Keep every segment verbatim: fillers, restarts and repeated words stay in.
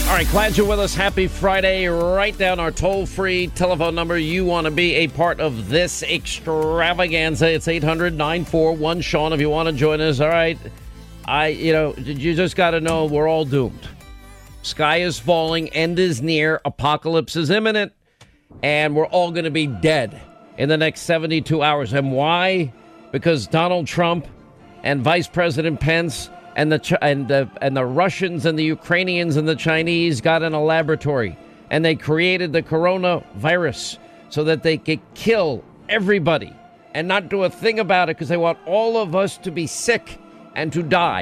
All right, glad you're with us. Happy Friday. Write down our toll-free telephone number. You want to be a part of this extravaganza. It's eight hundred, nine four one, Sean if you want to join us. All right. I, you know, you just got to know we're all doomed. Sky is falling. End is near. Apocalypse is imminent. And we're all going to be dead in the next seventy-two hours. And why? Because Donald Trump and Vice President Pence and the and the and the Russians and the Ukrainians and the Chinese got in a laboratory and they created the coronavirus so that they could kill everybody and not do a thing about it because they want all of us to be sick and to die.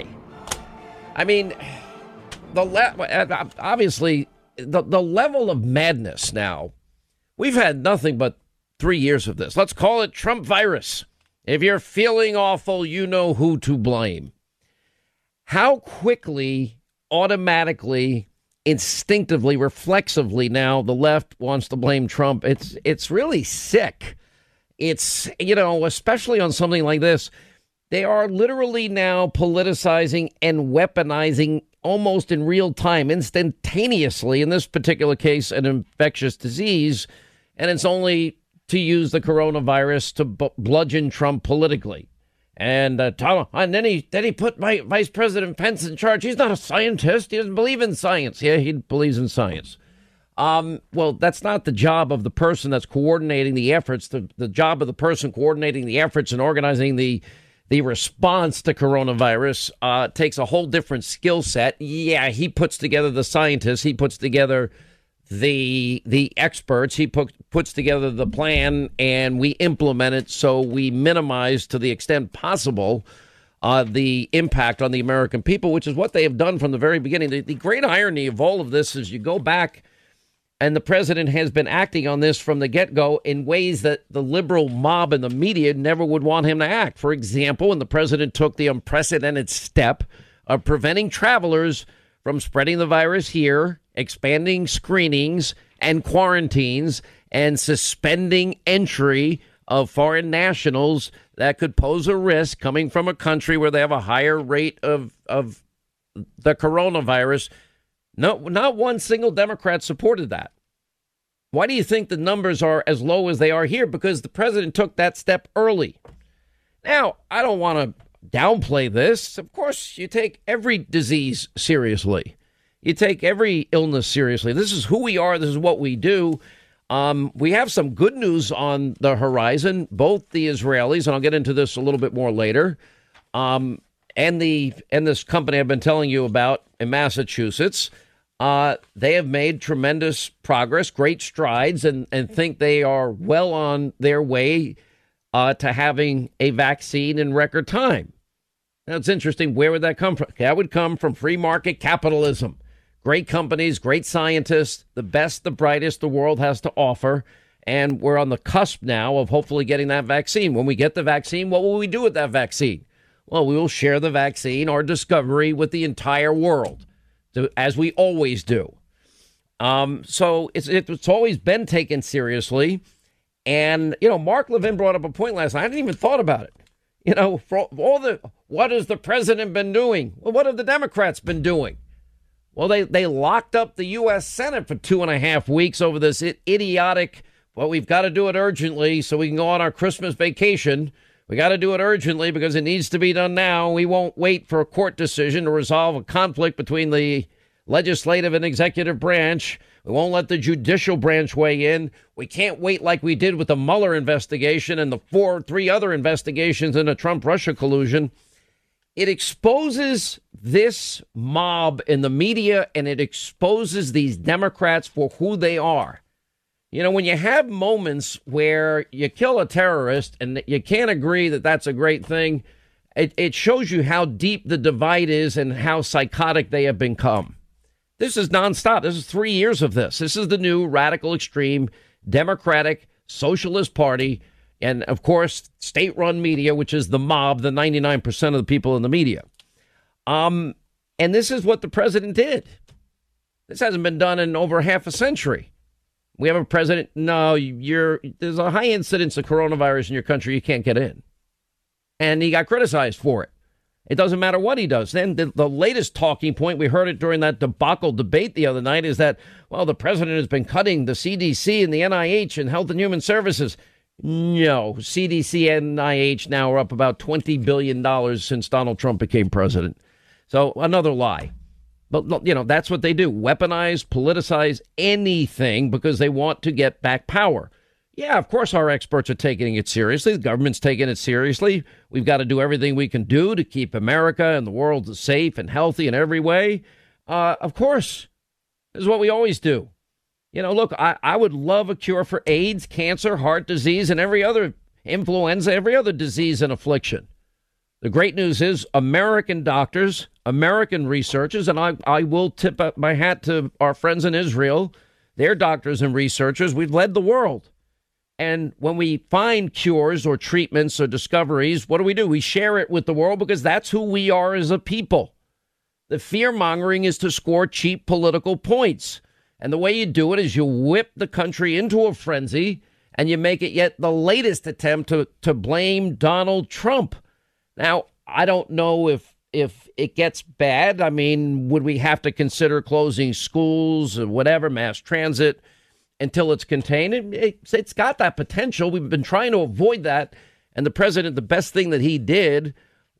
I mean, the le- obviously the the level of madness now. We've had nothing but three years of this. Let's call it Trump virus. If you're feeling awful, you know who to blame. How quickly, automatically, instinctively, reflexively now the left wants to blame Trump. It's it's really sick. It's, you know, especially on something like this, they are literally now politicizing and weaponizing almost in real time, instantaneously, in this particular case, an infectious disease. And it's only to use the coronavirus to b- bludgeon Trump politically. And uh, Tom, and then he then he put my Vice President Pence in charge. He's not a scientist. He doesn't believe in science. Yeah, he believes in science. Um, well, that's not the job of the person that's coordinating the efforts. The, the job of the person coordinating the efforts and organizing the the response to coronavirus uh, takes a whole different skill set. Yeah, he puts together the scientists. He puts together the the experts. He put, puts together the plan, and we implement it so we minimize to the extent possible uh, the impact on the American people, which is what they have done from the very beginning. The, the great irony of all of this is you go back, and the president has been acting on this from the get-go in ways that the liberal mob and the media never would want him to act. For example, when the president took the unprecedented step of preventing travelers from spreading the virus here, expanding screenings and quarantines, and suspending entry of foreign nationals that could pose a risk coming from a country where they have a higher rate of, of the coronavirus. No, not one single Democrat supported that. Why do you think the numbers are as low as they are here? Because the president took that step early. Now, I don't want to downplay this. Of course, you take every disease seriously. You take every illness seriously. This is who we are. This is what we do. Um, we have some good news on the horizon. Both the Israelis, and I'll get into this a little bit more later, um, and the and this company I've been telling you about in Massachusetts, uh, they have made tremendous progress, great strides, and, and think they are well on their way uh, to having a vaccine in record time. Now, it's interesting. Where would that come from? That would come from free market capitalism. Great companies, great scientists, the best, the brightest the world has to offer. And we're on the cusp now of hopefully getting that vaccine. When we get the vaccine, what will we do with that vaccine? Well, we will share the vaccine or discovery with the entire world, as we always do. Um, so it's, it's always been taken seriously. And, you know, Mark Levin brought up a point last night. I hadn't even thought about it. You know, for all the what has the president been doing? Well, what have the Democrats been doing? Well, they, they locked up the U S Senate for two and a half weeks over this idiotic, well, we've got to do it urgently so we can go on our Christmas vacation. We got to do it urgently because it needs to be done now. We won't wait for a court decision to resolve a conflict between the legislative and executive branch. We won't let the judicial branch weigh in. We can't wait like we did with the Mueller investigation and the four, three other investigations in the Trump-Russia collusion. It exposes this mob in the media, and it exposes these Democrats for who they are. You know, when you have moments where you kill a terrorist and you can't agree that that's a great thing, it, it shows you how deep the divide is and how psychotic they have become. This is nonstop. This is three years of this. This is the new radical extreme Democratic Socialist Party. And, of course, state-run media, which is the mob, the ninety-nine percent of the people in the media. Um, and this is what the president did. This hasn't been done in over half a century. We have a president. No, you're there's a high incidence of coronavirus in your country. You can't get in. And he got criticized for it. It doesn't matter what he does. Then the, the latest talking point, we heard it during that debacle debate the other night, is that, well, the president has been cutting the C D C and the N I H and Health and Human Services. No, C D C and N I H now are up about twenty billion dollars since Donald Trump became president. So another lie. But, you know, that's what they do. Weaponize, politicize anything because they want to get back power. Yeah, of course, our experts are taking it seriously. The government's taking it seriously. We've got to do everything we can do to keep America and the world safe and healthy in every way. Uh, of course, this is what we always do. You know, look, I, I would love a cure for AIDS, cancer, heart disease, and every other influenza, every other disease and affliction. The great news is American doctors, American researchers, and I, I will tip up my hat to our friends in Israel, their doctors and researchers. We've led the world. And when we find cures or treatments or discoveries, what do we do? We share it with the world because that's who we are as a people. The fear mongering is to score cheap political points. And the way you do it is you whip the country into a frenzy and you make it yet the latest attempt to, to blame Donald Trump. Now, I don't know if if it gets bad. I mean, would we have to consider closing schools or whatever, mass transit, until it's contained? It, it's got that potential. We've been trying to avoid that. And the president, the best thing that he did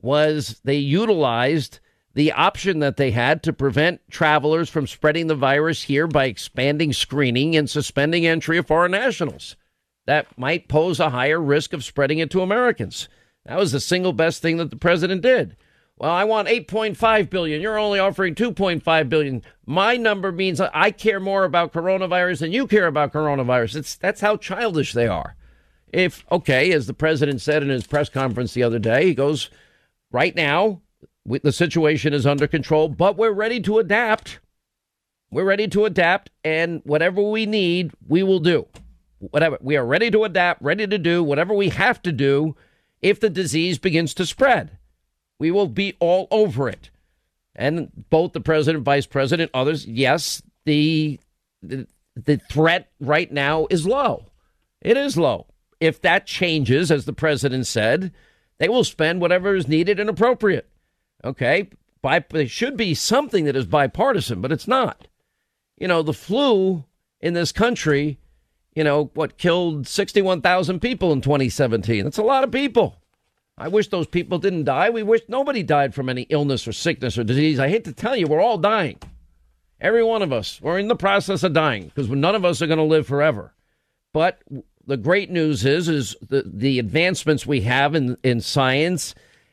was they utilized the option that they had to prevent travelers from spreading the virus here by expanding screening and suspending entry of foreign nationals. That might pose a higher risk of spreading it to Americans. That was the single best thing that the president did. Well, I want eight point five billion. You're only offering two point five billion. My number means I care more about coronavirus than you care about coronavirus. It's that's how childish they are. If, OK, as the president said in his press conference the other day, he goes, right now, we, the situation is under control, but we're ready to adapt. We're ready to adapt. And whatever we need, we will do. Whatever. We are ready to adapt, ready to do whatever we have to do if the disease begins to spread. We will be all over it. And both the president, vice president, others, yes, the, the the threat right now is low. It is low. If that changes, as the president said, they will spend whatever is needed and appropriate. OK, Bi- there should be something that is bipartisan, but it's not. You know, the flu in this country, you know, what killed sixty-one thousand people in twenty seventeen. That's a lot of people. I wish those people didn't die. We wish nobody died from any illness or sickness or disease. I hate to tell you, we're all dying. Every one of us. We're in the process of dying because none of us are going to live forever. But the great news is, is the, the advancements we have in, in science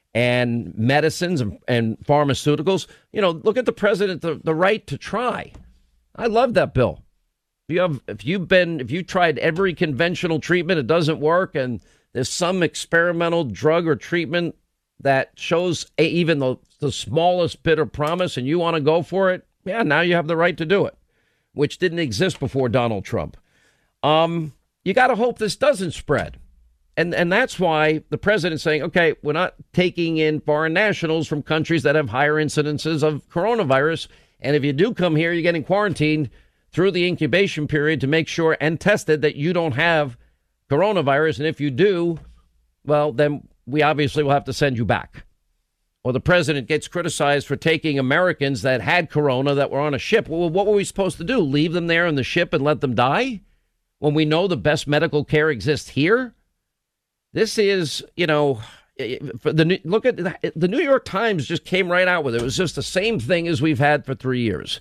and medicines and, and pharmaceuticals. You know, look at the president, the, the right to try. I love that bill. If you have, if you've been, if you tried every conventional treatment, it doesn't work, and there's some experimental drug or treatment that shows a, even the, the smallest bit of promise and you want to go for it. Yeah, now you have the right to do it, which didn't exist before Donald Trump. Um, you got to hope this doesn't spread. And and that's why the president's saying, OK, we're not taking in foreign nationals from countries that have higher incidences of coronavirus. And if you do come here, you're getting quarantined through the incubation period to make sure and tested that you don't have coronavirus. And if you do, well, then we obviously will have to send you back. Or the president gets criticized for taking Americans that had corona that were on a ship. Well, what were we supposed to do? Leave them there in the ship and let them die when we know the best medical care exists here? This is, you know, for the look at the, the New York Times just came right out with it. It was just the same thing as we've had for three years.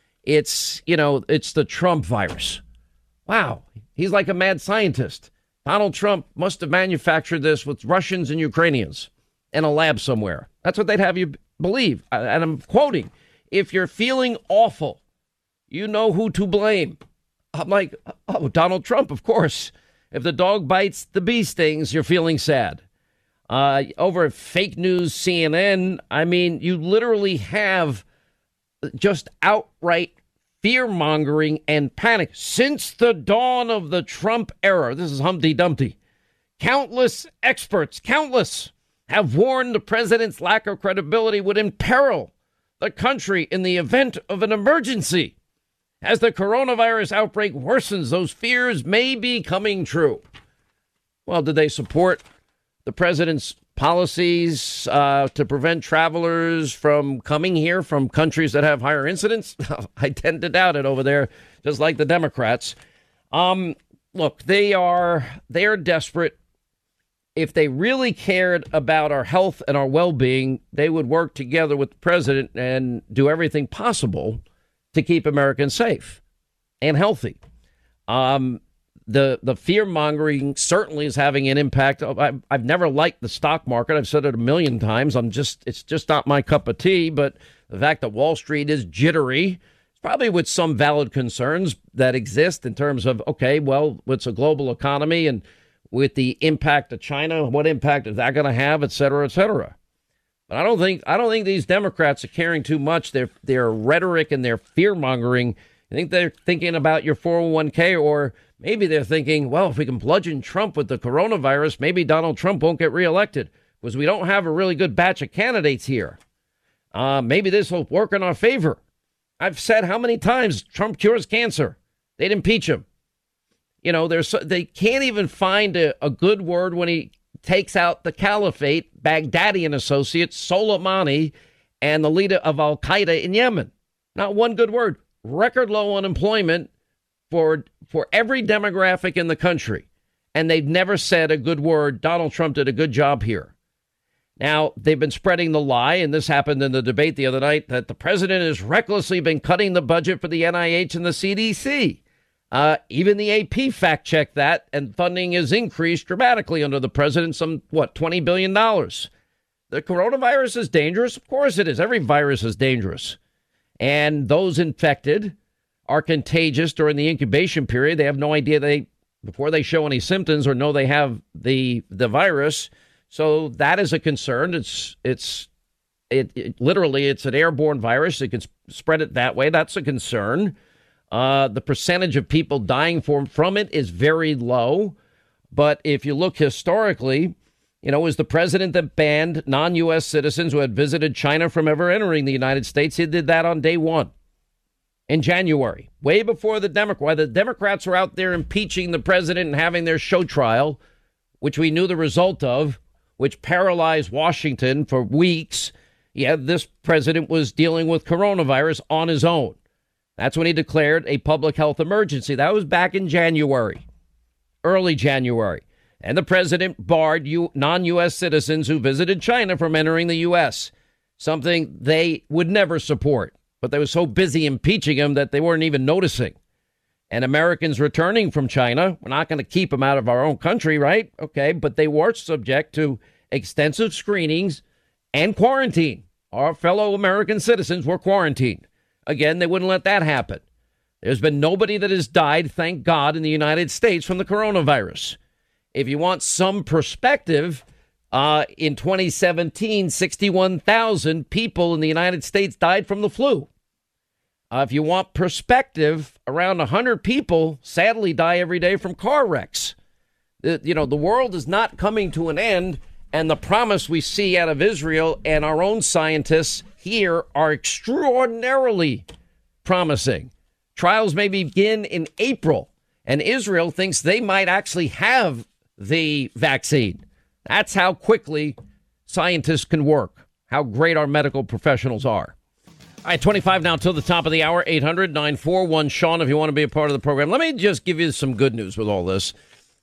It's, you know, it's the Trump virus. Wow. He's like a mad scientist. Donald Trump must have manufactured this with Russians and Ukrainians in a lab somewhere. That's what they'd have you believe. And I'm quoting, if you're feeling awful, you know who to blame. I'm like, oh, Donald Trump, of course. If the dog bites, the bee stings, you're feeling sad. Uh, over at fake news C N N, I mean, you literally have just outright fear-mongering and panic since the dawn of the Trump era. This is Humpty Dumpty. Countless experts, countless, have warned the president's lack of credibility would imperil the country in the event of an emergency. As the coronavirus outbreak worsens, those fears may be coming true. Well, did they support the president's policies uh, to prevent travelers from coming here from countries that have higher incidence? I tend to doubt it over there, just like the Democrats. Um, look, they are they are desperate. If they really cared about our health and our well-being, they would work together with the president and do everything possible to keep Americans safe and healthy. Um, the the fear-mongering certainly is having an impact. I've, I've never liked the stock market. I've said it a million times. I'm just it's just not my cup of tea. But the fact that Wall Street is jittery, probably with some valid concerns that exist in terms of, OK, well, it's a global economy and with the impact of China, what impact is that going to have, et cetera, et cetera. But I don't think I don't think these Democrats are caring too much. Their their rhetoric and their fear mongering. I think they're thinking about your four oh one k, or maybe they're thinking, well, if we can bludgeon Trump with the coronavirus, maybe Donald Trump won't get reelected because we don't have a really good batch of candidates here. Uh, maybe this will work in our favor. I've said how many times Trump cures cancer. They'd impeach him. You know, there's they can't even find a, a good word when he takes out the caliphate, Baghdadi and associates, Soleimani, and the leader of al-Qaeda in Yemen. Not one good word. Record low unemployment for for every demographic in the country. And they've never said a good word. Donald Trump did a good job here. Now, they've been spreading the lie, and this happened in the debate the other night, that the president has recklessly been cutting the budget for the N I H and the C D C. Uh, even the A P fact-checked that, and funding has increased dramatically under the president, some, what, twenty billion dollars. The coronavirus is dangerous. Of course it is. Every virus is dangerous. And those infected are contagious during the incubation period. They have no idea they, before they show any symptoms or know they have the the virus. So that is a concern. It's, it's, it, it literally, it's an airborne virus. It can spread it that way. That's a concern. Uh, the percentage of people dying from, from it is very low. But if you look historically, you know, it was the president that banned non-U S citizens who had visited China from ever entering the United States. He did that on day one in January, way before the Democrats. The Democrats were out there impeaching the president and having their show trial, which we knew the result of, which paralyzed Washington for weeks. Yeah, this president was dealing with coronavirus on his own. That's when he declared a public health emergency. That was back in January, early January. And the president barred U- non-U S citizens who visited China from entering the U S, something they would never support. But they were so busy impeaching him that they weren't even noticing. And Americans returning from China, we're not going to keep them out of our own country, right? Okay, but they were subject to extensive screenings and quarantine. Our fellow American citizens were quarantined. Again, they wouldn't let that happen. There's been nobody that has died, thank God, in the United States from the coronavirus. If you want some perspective, uh, in twenty seventeen, sixty-one thousand people in the United States died from the flu. Uh, if you want perspective, around one hundred people sadly die every day from car wrecks. The, you know, the world is not coming to an end, and the promise we see out of Israel and our own scientists here are extraordinarily promising. Trials may begin in April, and Israel thinks they might actually have the vaccine. That's how quickly scientists can work, how great our medical professionals are. All right, twenty-five now till the top of the hour, eight hundred, nine four one, Sean, if you want to be a part of the program. Let me just give you some good news with all this.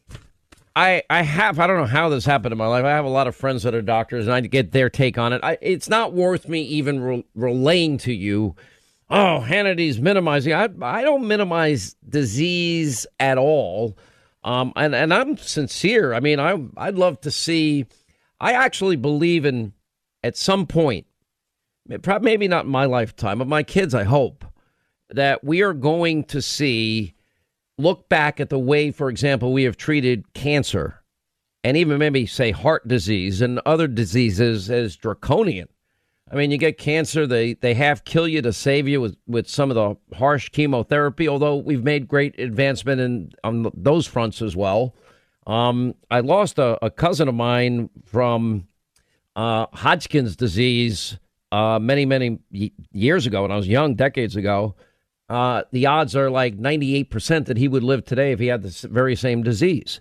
I I have, I don't know how this happened in my life. I have a lot of friends that are doctors, and I get their take on it. I, it's not worth me even re- relaying to you, oh, Hannity's minimizing. I, I don't minimize disease at all. Um, and, and I'm sincere. I mean, I, I'd love to see, I actually believe in, at some point, maybe not in my lifetime, but my kids, I hope, that we are going to see, look back at the way, for example, we have treated cancer and even maybe say heart disease and other diseases as draconian. I mean, you get cancer, they they half kill you to save you with, with some of the harsh chemotherapy, although we've made great advancement in on those fronts as well. Um, I lost a, a cousin of mine from uh, Hodgkin's disease uh, many, many years ago when I was young, decades ago. Uh, the odds are like ninety-eight percent that he would live today if he had the very same disease.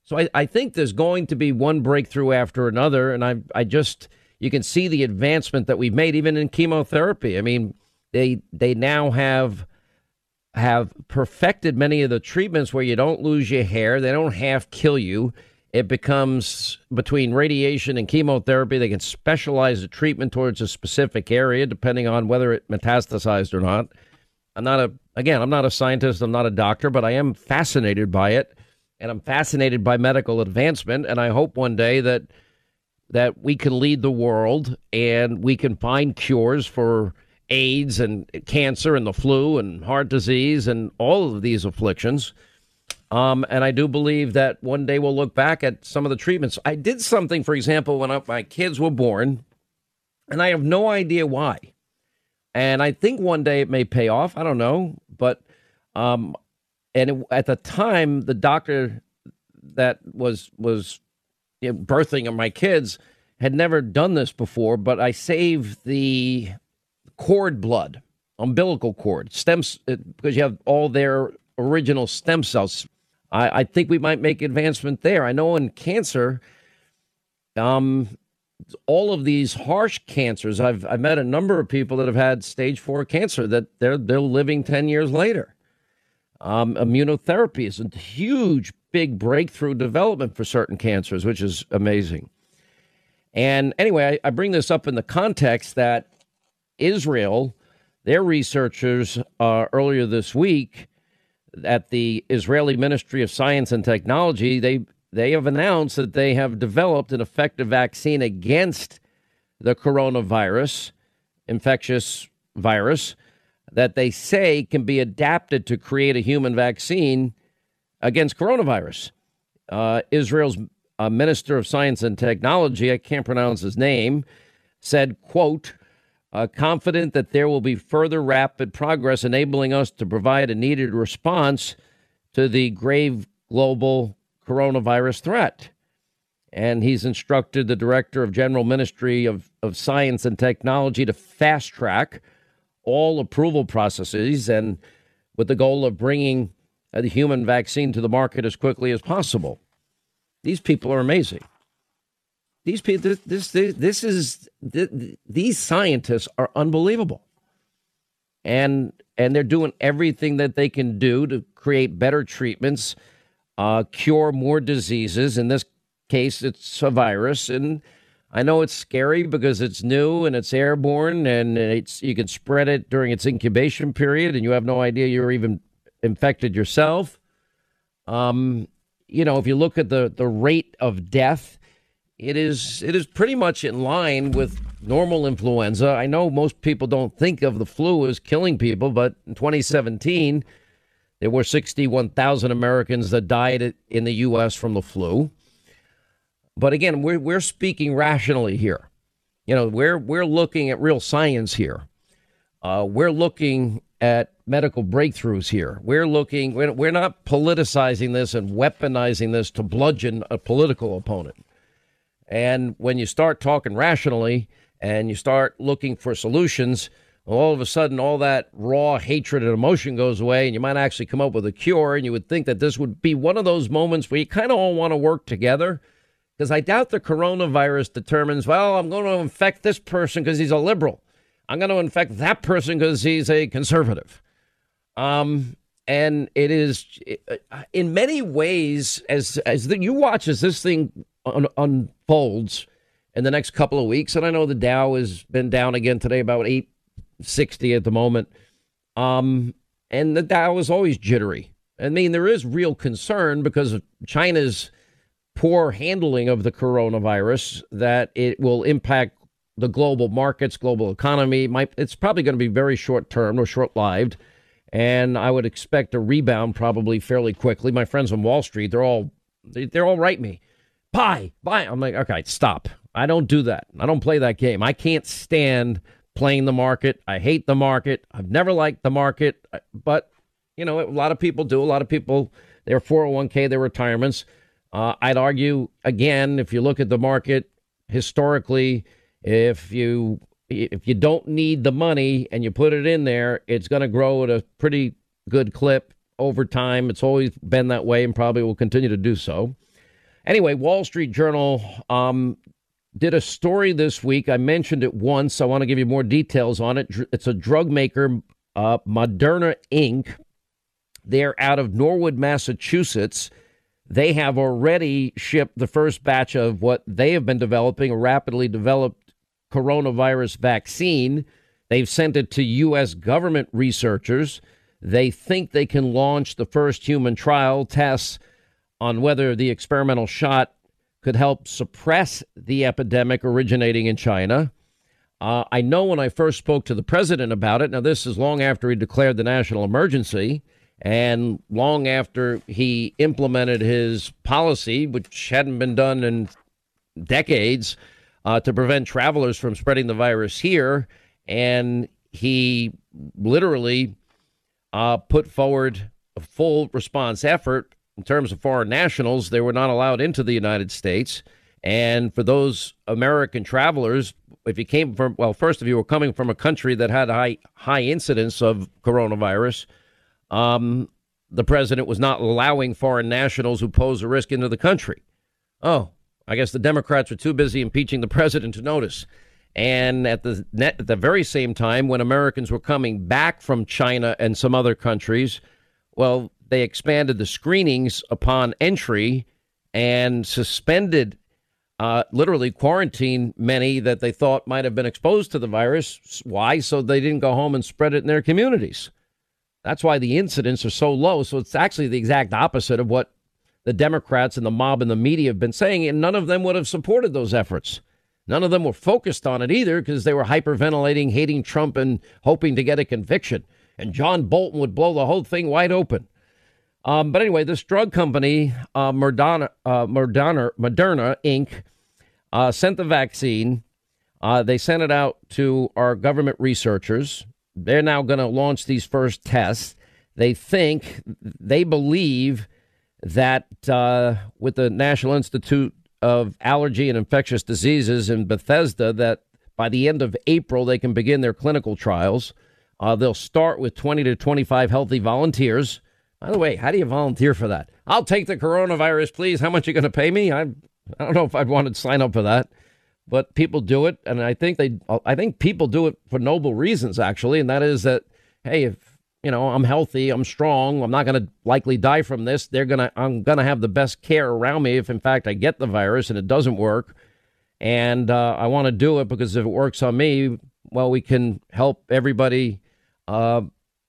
So I, I think there's going to be one breakthrough after another. And I, I just, you can see the advancement that we've made even in chemotherapy. I mean, they they now have have perfected many of the treatments where you don't lose your hair. They don't half kill you. It becomes between radiation and chemotherapy. They can specialize the treatment towards a specific area, depending on whether it metastasized or not. I'm not a, again, I'm not a scientist. I'm not a doctor, but I am fascinated by it. And I'm fascinated by medical advancement. And I hope one day that that we can lead the world and we can find cures for AIDS and cancer and the flu and heart disease and all of these afflictions. Um, and I do believe that one day we'll look back at some of the treatments. I did something, for example, when my kids were born, and I have no idea why. And I think one day it may pay off. I don't know. But um, and it, at the time, the doctor that was was you know, birthing my kids had never done this before. But I saved the cord blood, umbilical cord, stems, because you have all their original stem cells. I, I think we might make advancement there. I know in cancer, um, all of these harsh cancers, I've I've met a number of people that have had stage four cancer that they're they're living ten years later. Um, immunotherapy is a huge, big breakthrough development for certain cancers, which is amazing. And anyway, I, I bring this up in the context that Israel, their researchers uh, earlier this week at the Israeli Ministry of Science and Technology, they they have announced that they have developed an effective vaccine against the coronavirus, infectious virus, that they say can be adapted to create a human vaccine against coronavirus. Uh, Israel's uh, Minister of Science and Technology, I can't pronounce his name, said, quote, Uh, confident that there will be further rapid progress enabling us to provide a needed response to the grave global coronavirus threat. And he's instructed the Director of General Ministry of, of Science and Technology to fast track all approval processes and with the goal of bringing uh, the human vaccine to the market as quickly as possible. These people are amazing. These people, this, this, this is, this, these scientists are unbelievable. And, and they're doing everything that they can do to create better treatments, uh, cure more diseases. In this case, it's a virus. And I know it's scary because it's new and it's airborne and it's, you can spread it during its incubation period and you have no idea you're even infected yourself. Um, you know, if you look at the, the rate of death, It is it is pretty much in line with normal influenza. I know most people don't think of the flu as killing people, but in twenty seventeen, there were sixty-one thousand Americans that died in the U S from the flu. But again, we're we're speaking rationally here. You know, we're we're looking at real science here. Uh, we're looking at medical breakthroughs here. We're looking. We're, we're not politicizing this and weaponizing this to bludgeon a political opponent. And when you start talking rationally and you start looking for solutions, all of a sudden all that raw hatred and emotion goes away and you might actually come up with a cure. And you would think that this would be one of those moments where you kind of all want to work together. Because I doubt the coronavirus determines, well, I'm going to infect this person because he's a liberal. I'm going to infect that person because he's a conservative. Um, and it is, in many ways, as as the, you watch as this thing un, unfolds in the next couple of weeks, and I know the Dow has been down again today, about eight sixty at the moment, um, and the Dow is always jittery. I mean, there is real concern because of China's poor handling of the coronavirus, that it will impact the global markets, global economy. Might, it's probably going to be very short term or short lived. And I would expect a rebound probably fairly quickly. My friends on Wall Street, they're all they, they're all write me. Buy, buy. I'm like, OK, stop. I don't do that. I don't play that game. I can't stand playing the market. I hate the market. I've never liked the market. But, you know, a lot of people do. A lot of people, their four oh one k, their retirements. Uh, I'd argue, again, if you look at the market historically, if you if you don't need the money and you put it in there, it's going to grow at a pretty good clip over time. It's always been that way and probably will continue to do so. Anyway, Wall Street Journal um, did a story this week. I mentioned it once. I want to give you more details on it. It's a drug maker, uh, Moderna Incorporated. They're out of Norwood, Massachusetts. They have already shipped the first batch of what they have been developing, a rapidly developed coronavirus vaccine. They've sent it to U S government researchers. They think they can launch the first human trial tests on whether the experimental shot could help suppress the epidemic originating in China. Uh, I know when I first spoke to the president about it, now this is long after he declared the national emergency, and long after he implemented his policy, which hadn't been done in decades, uh, to prevent travelers from spreading the virus here. And he literally uh, put forward a full response effort in terms of foreign nationals. They were not allowed into the United States. And for those American travelers, if you came from, well, first, if you were coming from a country that had high, high incidence of coronavirus, Um, the president was not allowing foreign nationals who pose a risk into the country. Oh, I guess the Democrats were too busy impeaching the president to notice. And at the net, at the very same time, when Americans were coming back from China and some other countries, well, they expanded the screenings upon entry and suspended, uh, literally quarantined many that they thought might have been exposed to the virus. Why? So they didn't go home and spread it in their communities. That's why the incidents are so low. So it's actually the exact opposite of what the Democrats and the mob and the media have been saying. And none of them would have supported those efforts. None of them were focused on it either, because they were hyperventilating, hating Trump and hoping to get a conviction. And John Bolton would blow the whole thing wide open. Um, but anyway, this drug company, uh, Moderna, uh, Moderna, Moderna Incorporated, uh, sent the vaccine. Uh, they sent it out to our government researchers. They're now going to launch these first tests. They think, they believe that uh, with the National Institute of Allergy and Infectious Diseases in Bethesda, that by the end of April, they can begin their clinical trials. Uh, they'll start with twenty to twenty-five healthy volunteers. By the way, how do you volunteer for that? I'll take the coronavirus, please. How much are you going to pay me? I, I don't know if I'd want to sign up for that. But people do it, and I think they, I think people do it for noble reasons, actually, and that is that, hey, if you know I'm healthy, I'm strong, I'm not going to likely die from this. They're gonna, I'm gonna have the best care around me if, in fact, I get the virus and it doesn't work, and uh, I want to do it because if it works on me, well, we can help everybody. Uh,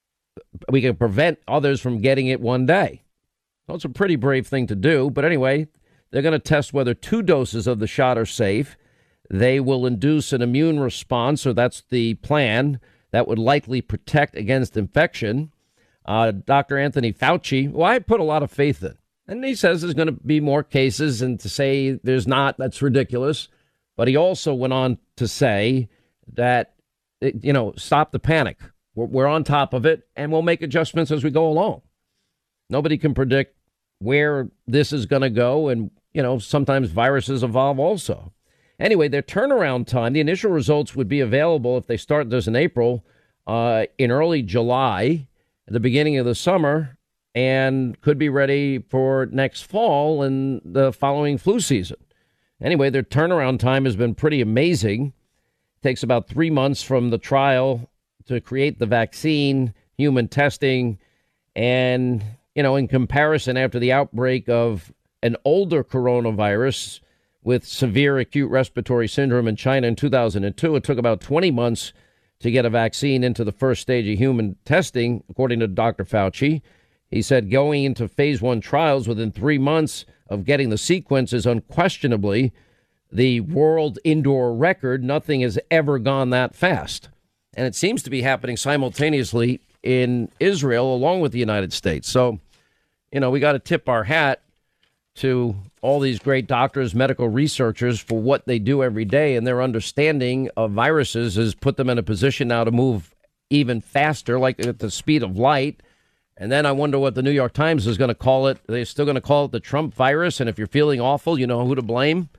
we can prevent others from getting it one day. So it's a pretty brave thing to do. But anyway, they're going to test whether two doses of the shot are safe. They will induce an immune response, or that's the plan, that would likely protect against infection. Uh, Doctor Anthony Fauci, well, I put a lot of faith in. And he says there's going to be more cases, and to say there's not, that's ridiculous. But he also went on to say that, you know, stop the panic. We're, we're on top of it, and we'll make adjustments as we go along. Nobody can predict where this is going to go, and, you know, sometimes viruses evolve also. Anyway, their turnaround time, the initial results would be available if they start this in April, uh, in early July, at the beginning of the summer, and could be ready for next fall and the following flu season. Anyway, their turnaround time has been pretty amazing. It takes about three months from the trial to create the vaccine, human testing, and, you know, in comparison, after the outbreak of an older coronavirus with severe acute respiratory syndrome in China in two thousand two. It took about twenty months to get a vaccine into the first stage of human testing, according to Doctor Fauci. He said going into phase one trials within three months of getting the sequence is unquestionably the world indoor record. Nothing has ever gone that fast. And it seems to be happening simultaneously in Israel along with the United States. So, you know, we got to tip our hat to all these great doctors, medical researchers for what they do every day. And their understanding of viruses has put them in a position now to move even faster, like at the speed of light. And then I wonder what the New York Times is going to call it. They're still going to call it the Trump virus. And if you're feeling awful, you know who to blame.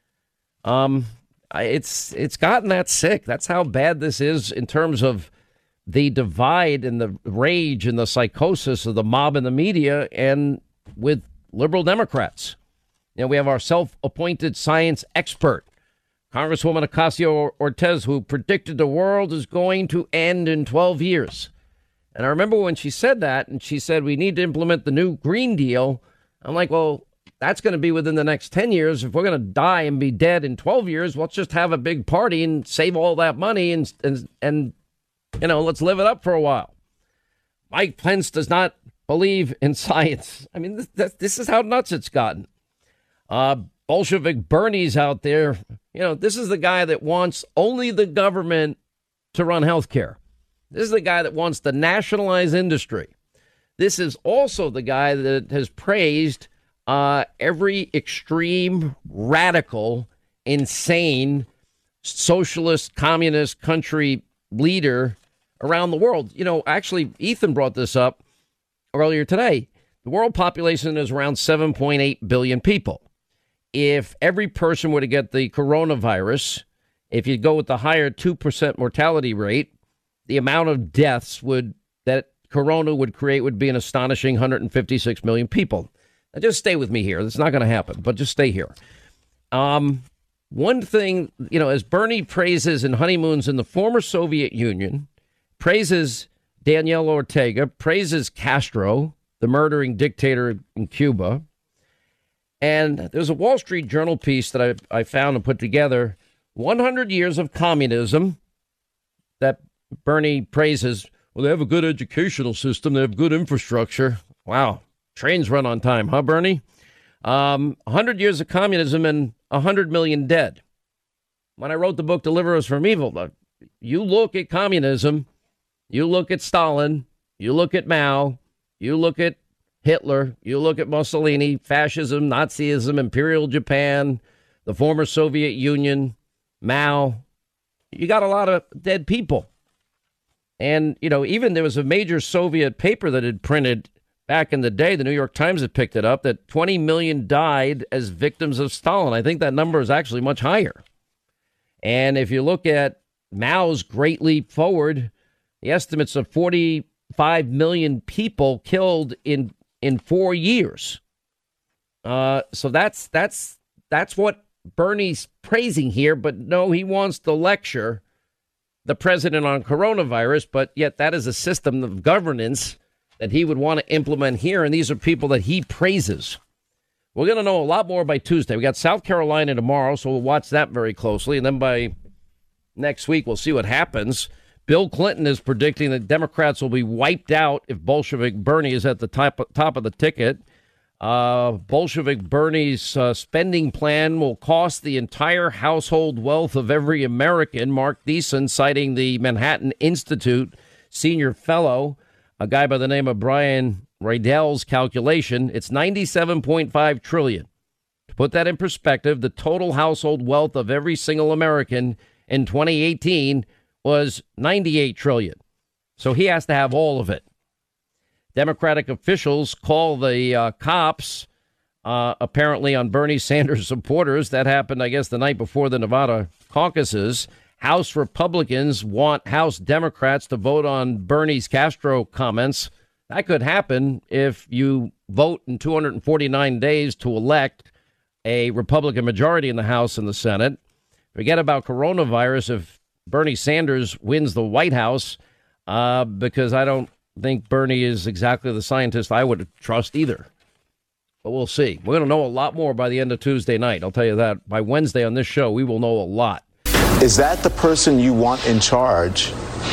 Um, it's it's gotten that sick. That's how bad this is in terms of the divide and the rage and the psychosis of the mob and the media and with liberal Democrats. You know, we have our self-appointed science expert, Congresswoman Ocasio-Cortez, who predicted the world is going to end in twelve years. And I remember when she said that, and she said we need to implement the new Green Deal. I'm like, well, that's going to be within the next ten years. If we're going to die and be dead in twelve years, let's just have a big party and save all that money and, and, and you know, let's live it up for a while. Mike Pence does not believe in science. I mean, this, this is how nuts it's gotten. Uh, Bolshevik Bernie's out there. You know, this is the guy that wants only the government to run health care. This is the guy that wants to nationalize industry. This is also the guy that has praised uh, every extreme, radical, insane, socialist, communist country leader around the world. You know, actually, Ethan brought this up earlier today. The world population is around seven point eight billion people. If every person were to get the coronavirus, if you go with the higher two percent mortality rate, the amount of deaths would that corona would create would be an astonishing one hundred fifty-six million people. Now, just stay with me here. It's not going to happen, but just stay here. Um, one thing, you know, as Bernie praises and honeymoons in the former Soviet Union, praises Daniel Ortega, praises Castro, the murdering dictator in Cuba. And there's a Wall Street Journal piece that I, I found and put together, one hundred years of communism, that Bernie praises. Well, they have a good educational system. They have good infrastructure. Wow. Trains run on time, huh, Bernie? Um, one hundred years of communism and one hundred million dead. When I wrote the book, Deliver Us from Evil, you look at communism, you look at Stalin, you look at Mao, you look at Hitler, you look at Mussolini, fascism, Nazism, Imperial Japan, the former Soviet Union, Mao. You got a lot of dead people. And, you know, even there was a major Soviet paper that had printed back in the day, the New York Times had picked it up, that twenty million died as victims of Stalin. I think that number is actually much higher. And if you look at Mao's Great Leap Forward, the estimates of forty-five million people killed in in four years. Uh, so that's that's that's what Bernie's praising here. But no, he wants to lecture the president on coronavirus. But yet that is a system of governance that he would want to implement here. And these are people that he praises. We're going to know a lot more by Tuesday. We got South Carolina tomorrow, so we'll watch that very closely. And then by next week, we'll see what happens. Bill Clinton is predicting that Democrats will be wiped out if Bolshevik Bernie is at the top, top of the ticket. Uh, Bolshevik Bernie's uh, spending plan will cost the entire household wealth of every American. Mark Thiessen, citing the Manhattan Institute senior fellow, a guy by the name of Brian Riedl's calculation, it's ninety-seven point five trillion dollars. To put that in perspective, the total household wealth of every single American in twenty eighteen was ninety-eight trillion dollars. So he has to have all of it. Democratic officials call the uh, cops, uh, apparently on Bernie Sanders supporters. That happened, I guess, the night before the Nevada caucuses. House Republicans want House Democrats to vote on Bernie's Castro comments. That could happen if you vote in two hundred forty-nine days to elect a Republican majority in the House and the Senate. Forget about coronavirus if Bernie Sanders wins the White House, uh, because I don't think Bernie is exactly the scientist I would trust either. But we'll see. We're going to know a lot more by the end of Tuesday night. I'll tell you that. By Wednesday on this show, we will know a lot. Is that the person you want in charge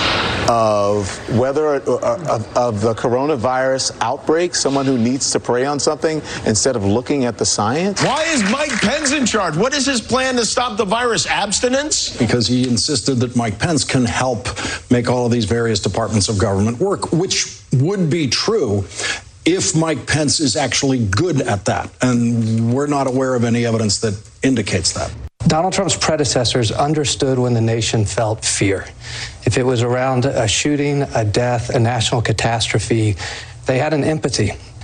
of whether of, of the coronavirus outbreak, someone who needs to prey on something instead of looking at the science? Why is Mike Pence in charge? What is his plan to stop the virus? Abstinence? Because he insisted that Mike Pence can help make all of these various departments of government work, which would be true if Mike Pence is actually good at that. And we're not aware of any evidence that indicates that. Donald Trump's predecessors understood when the nation felt fear. If it was around a shooting, a death, a national catastrophe, they had an empathy.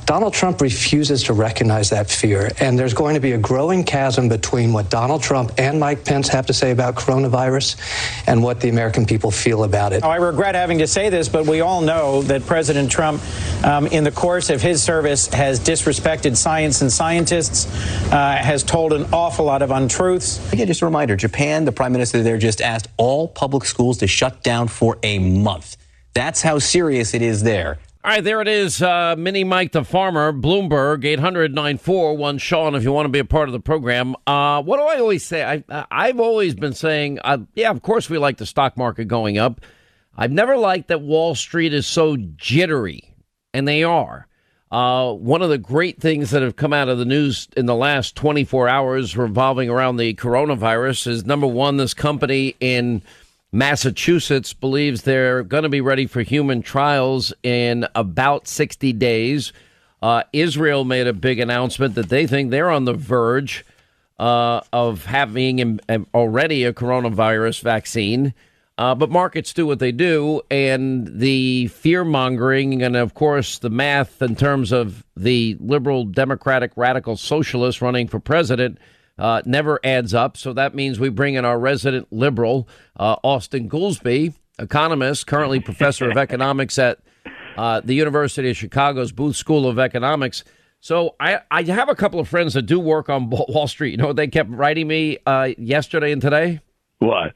Donald Trump refuses to recognize that fear, and there's going to be a growing chasm between what Donald Trump and Mike Pence have to say about coronavirus and what the American people feel about it. Oh, I regret having to say this, but we all know that President Trump, um, in the course of his service, has disrespected science and scientists, uh, has told an awful lot of untruths. Again, just a reminder, Japan, the prime minister there just asked all public schools to shut down for a month. That's how serious it is there. All right, there it is. Uh, Mini Mike the Farmer, Bloomberg, eight hundred, nine four one, Sean, if you want to be a part of the program. Uh, what do I always say? I, I've always been saying, uh, yeah, of course we like the stock market going up. I've never liked that Wall Street is so jittery, and they are. Uh, one of the great things that have come out of the news in the last twenty-four hours revolving around the coronavirus is, number one, this company in Massachusetts believes they're going to be ready for human trials in about sixty days. Uh, Israel made a big announcement that they think they're on the verge uh, of having already a coronavirus vaccine. Uh, but markets do what they do, and the fear-mongering and, of course, the math in terms of the liberal, democratic, radical socialists running for president Uh, never adds up. So that means we bring in our resident liberal, uh, Austin Goolsbee, economist, currently professor of economics at uh, the University of Chicago's Booth School of Economics. So I, I have a couple of friends that do work on Wall Street. You know what they kept writing me uh, yesterday and today? What?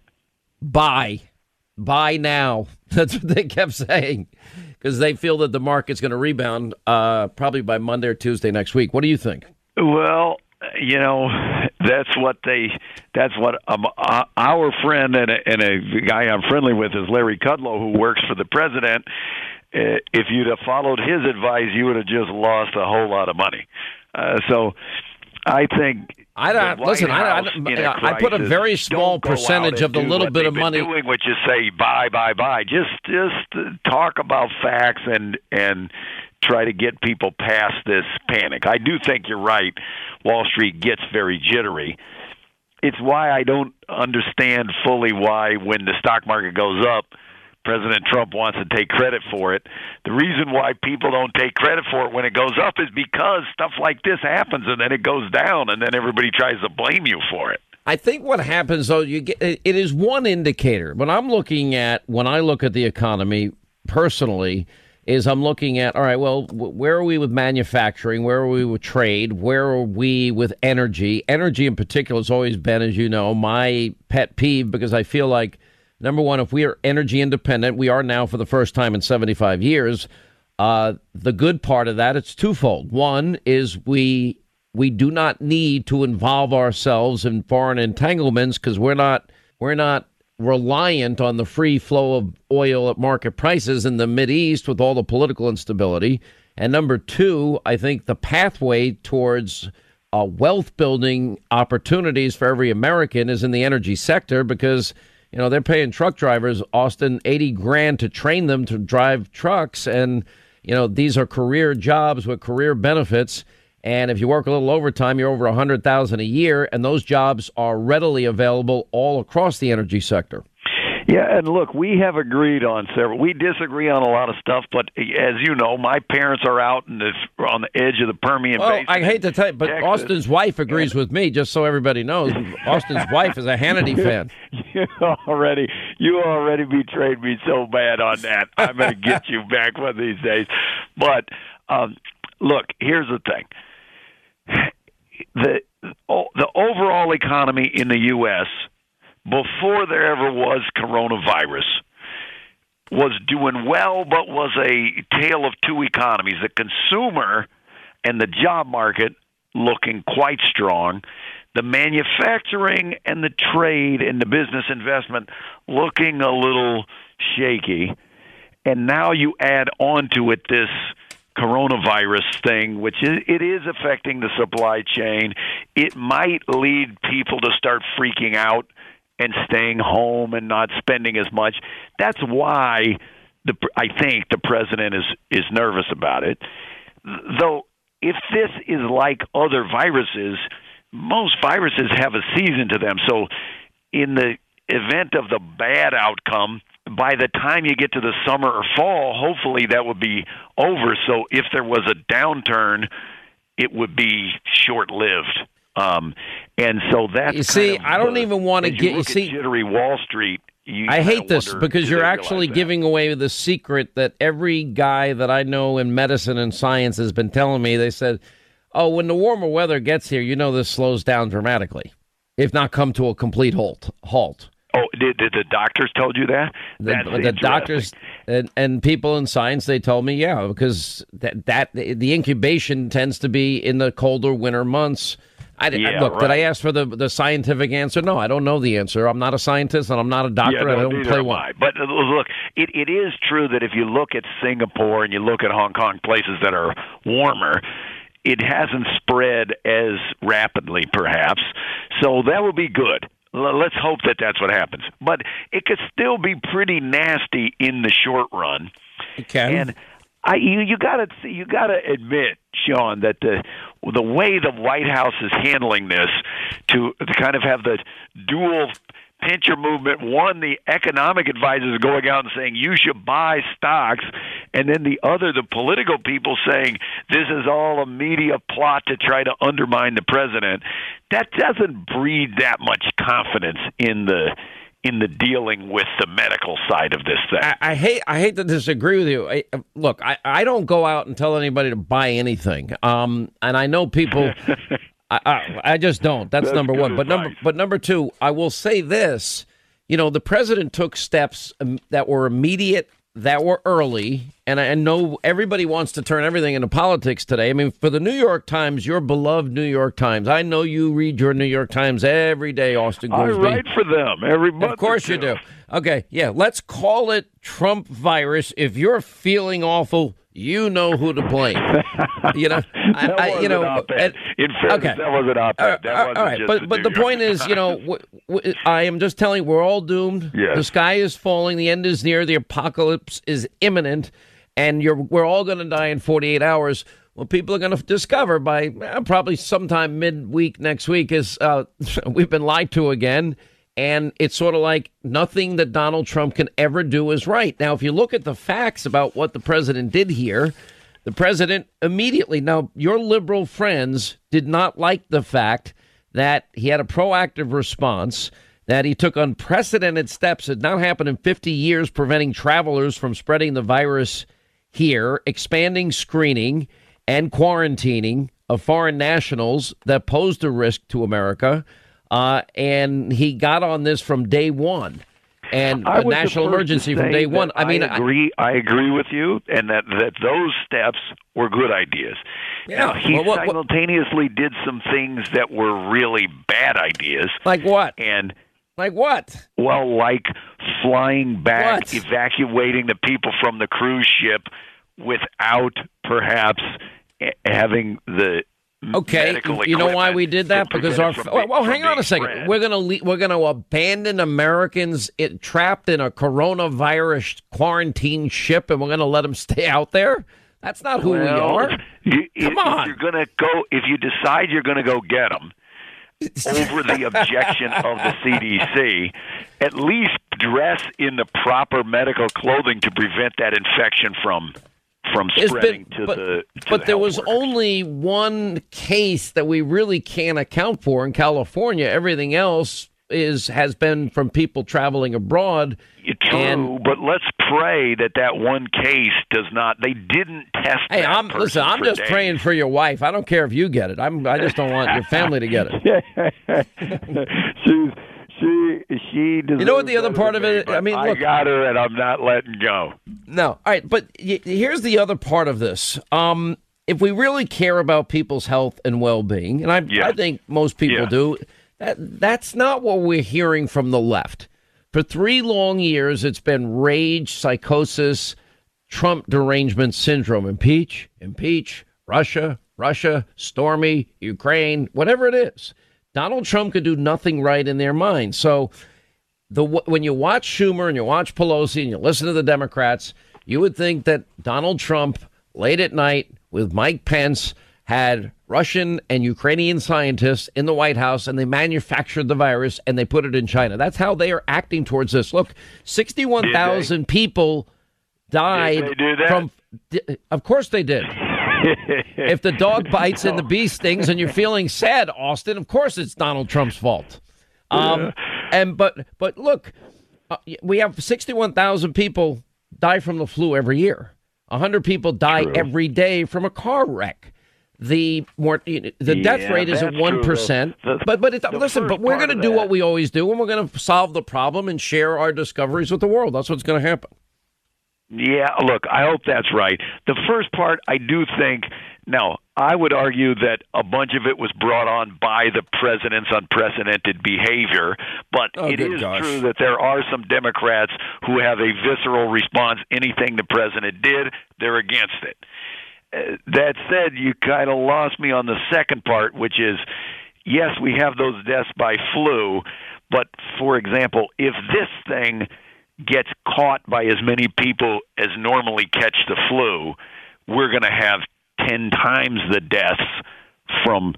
Buy. Buy now. That's what they kept saying, because they feel that the market's going to rebound uh, probably by Monday or Tuesday next week. What do you think? Well, you know, that's what they, that's what um, uh, our friend and a, and a guy I'm friendly with is Larry Kudlow, who works for the president. Uh, if you'd have followed his advice, you would have just lost a whole lot of money. Uh, so I think I don't listen. I, I, I put a very small percentage of the little bit of money, doing, which is say buy, buy, buy. Just, just talk about facts and and try to get people past this panic. I do think you're right. Wall Street gets very jittery. It's why I don't understand fully why when the stock market goes up, President Trump wants to take credit for it. The reason why people don't take credit for it when it goes up is because stuff like this happens and then it goes down and then everybody tries to blame you for it. I think what happens, though, you get, it is one indicator. When I'm looking at, when I look at the economy personally, is I'm looking at, all right, well, where are we with manufacturing? Where are we with trade? Where are we with energy? Energy in particular has always been, as you know, my pet peeve, because I feel like, number one, if we are energy independent, we are now for the first time in seventy-five years, uh, the good part of that, it's twofold. One is we we do not need to involve ourselves in foreign entanglements because we're not we're not reliant on the free flow of oil at market prices in the Mideast with all the political instability. And number two, I think the pathway towards uh, wealth building opportunities for every American is in the energy sector, because, you know, they're paying truck drivers, Austin, eighty grand to train them to drive trucks. And, you know, these are career jobs with career benefits. And if you work a little overtime, you're over one hundred thousand dollars a year, and those jobs are readily available all across the energy sector. Yeah, and look, we have agreed on several. We disagree on a lot of stuff, but as you know, my parents are out in this, on the edge of the Permian well, Basin. I hate to tell you, but Texas. Austin's wife agrees with me, just so everybody knows. Austin's wife is a Hannity fan. You already, you already betrayed me so bad on that. I'm going to get you back one of these days. But um, look, here's the thing. The the overall economy in the U S before there ever was coronavirus was doing well, but was a tale of two economies. The consumer and the job market looking quite strong. The manufacturing and the trade and the business investment looking a little shaky. And now you add on to it this coronavirus thing, which is, it is affecting the supply chain. It might lead people to start freaking out and staying home and not spending as much. That's why the I think the president is is nervous about it. Though if this is like other viruses, most viruses have a season to them. So in the event of the bad outcome, by the time you get to the summer or fall, hopefully that would be over. So if there was a downturn, it would be short-lived. Um, and so that's you see, kind of I don't the, even want to you get you look see at jittery Wall Street. You I hate this wonder, because do you're they actually realize that? giving away the secret that every guy that I know in medicine and science has been telling me. They said, oh, when the warmer weather gets here, you know this slows down dramatically, if not come to a complete halt. halt. Oh, did, did the doctors told you that? The, the doctors and, and people in science, they told me, yeah, because that, that the incubation tends to be in the colder winter months. I, yeah, look, right. did I ask for the, the scientific answer? No, I don't know the answer. I'm not a scientist and I'm not a doctor. Yeah, no, and I don't neither play am one. I. But uh, look, it, it is true that if you look at Singapore and you look at Hong Kong, places that are warmer, it hasn't spread as rapidly, perhaps. So that would be good. Let's hope that that's what happens. But it could still be pretty nasty in the short run. Okay. And I, you, you gotta, you gotta admit, Sean, that the the way the White House is handling this, to, to kind of have the dual pincher movement. One, the economic advisors going out and saying you should buy stocks, and then the other, the political people saying this is all a media plot to try to undermine the president. That doesn't breed that much confidence in the in the dealing with the medical side of this thing. I, I hate I hate to disagree with you. I, look, I, I don't go out and tell anybody to buy anything. Um, and I know people. I, I, I just don't. That's, That's number one. But advice. number but number two, I will say this. You know, the president took steps um, that were immediate, that were early, and I know everybody wants to turn everything into politics today. I mean, for the New York Times, your beloved New York Times, I know you read your New York Times every day, Austin Goolsbee. I write for them every month. Of course you do. Okay, yeah, let's call it Trump virus. If you're feeling awful, you know who to blame. You know, I, that I, you know, and, in fairness, okay. that wasn't op-ed. Uh, that uh, wasn't all right, just but the but New the York point is, you know, w- w- I am just telling you, we're all doomed. Yes. The sky is falling. The end is near. The apocalypse is imminent, and you're we're all going to die in forty-eight hours. What people are going to discover by eh, probably sometime midweek next week is uh, we've been lied to again. And it's sort of like nothing that Donald Trump can ever do is right. Now, if you look at the facts about what the president did here, the president immediately, now your liberal friends did not like the fact that he had a proactive response, that he took unprecedented steps that not happened in fifty years, preventing travelers from spreading the virus here, expanding screening and quarantining of foreign nationals that posed a risk to America. Uh, and he got on this from day one, and I a national emergency from day one. I mean, I agree. I, I agree with you, and that, that those steps were good ideas. Yeah. Now, he Well, what- what- simultaneously did some things that were really bad ideas. like what? And Like what? well, like flying back, What? evacuating the people from the cruise ship without perhaps eh, having the Okay, medical you know why equipment we did that? to Because prevent our it from well, being- well from hang on being a second. spread. We're gonna le- we're gonna abandon Americans it, trapped in a coronavirus quarantine ship, and we're gonna let them stay out there. That's not who we Well, are. You, Come if, on. If you're going to go, if you decide you're going to go get them over the objection of the C D C, at least dress in the proper medical clothing to prevent that infection from from It's spreading been- to but, the. To but the there health was workers. only one case that we really can't account for in California. Everything else is has been from people traveling abroad. True, and- but let's pray that that one case does not. They didn't test. Hey, that I'm person listen. I'm for just days. praying for your wife. I don't care if you get it. I'm. I just don't want your family to get it. She's she she. You know what the other deserves part better of than it- me, I mean, but look- I got her, and I'm not letting go. No. All right. But y- here's the other part of this. Um, if we really care about people's health and well-being, and I, Yeah. I think most people Yeah. do, that that's not what we're hearing from the left. For three long years, it's been rage, psychosis, Trump derangement syndrome. Impeach, impeach, Russia, Russia, Stormy, Ukraine, whatever it is. Donald Trump could do nothing right in their mind. So the when you watch Schumer and you watch Pelosi and you listen to the Democrats, you would think that Donald Trump, late at night with Mike Pence had Russian and Ukrainian scientists in the White House, and they manufactured the virus and they put it in China. That's how they are acting towards this. Look, sixty-one thousand people died Did they do that? from. Of course they did. If the dog bites and the bee stings and you're feeling sad, Austin, of course it's Donald Trump's fault. Um, and but but look, uh, we have sixty-one thousand people die from the flu every year. one hundred people die True. every day from a car wreck. The more the Yeah, death rate is at that's one true. percent. The- the- But but it, the listen, first but we're part going to of do what that- we always do, and we're going to solve the problem and share our discoveries with the world. That's what's going to happen. Yeah, look, I hope that's right. The first part, I do think. Now, I would argue that a bunch of it was brought on by the president's unprecedented behavior, but Oh, it good is gosh. true that there are some Democrats who have a visceral response. Anything the president did, they're against it. Uh, that said, you kind of lost me on the second part, which is, yes, we have those deaths by flu, but, for example, if this thing gets caught by as many people as normally catch the flu, we're going to have ten times the deaths from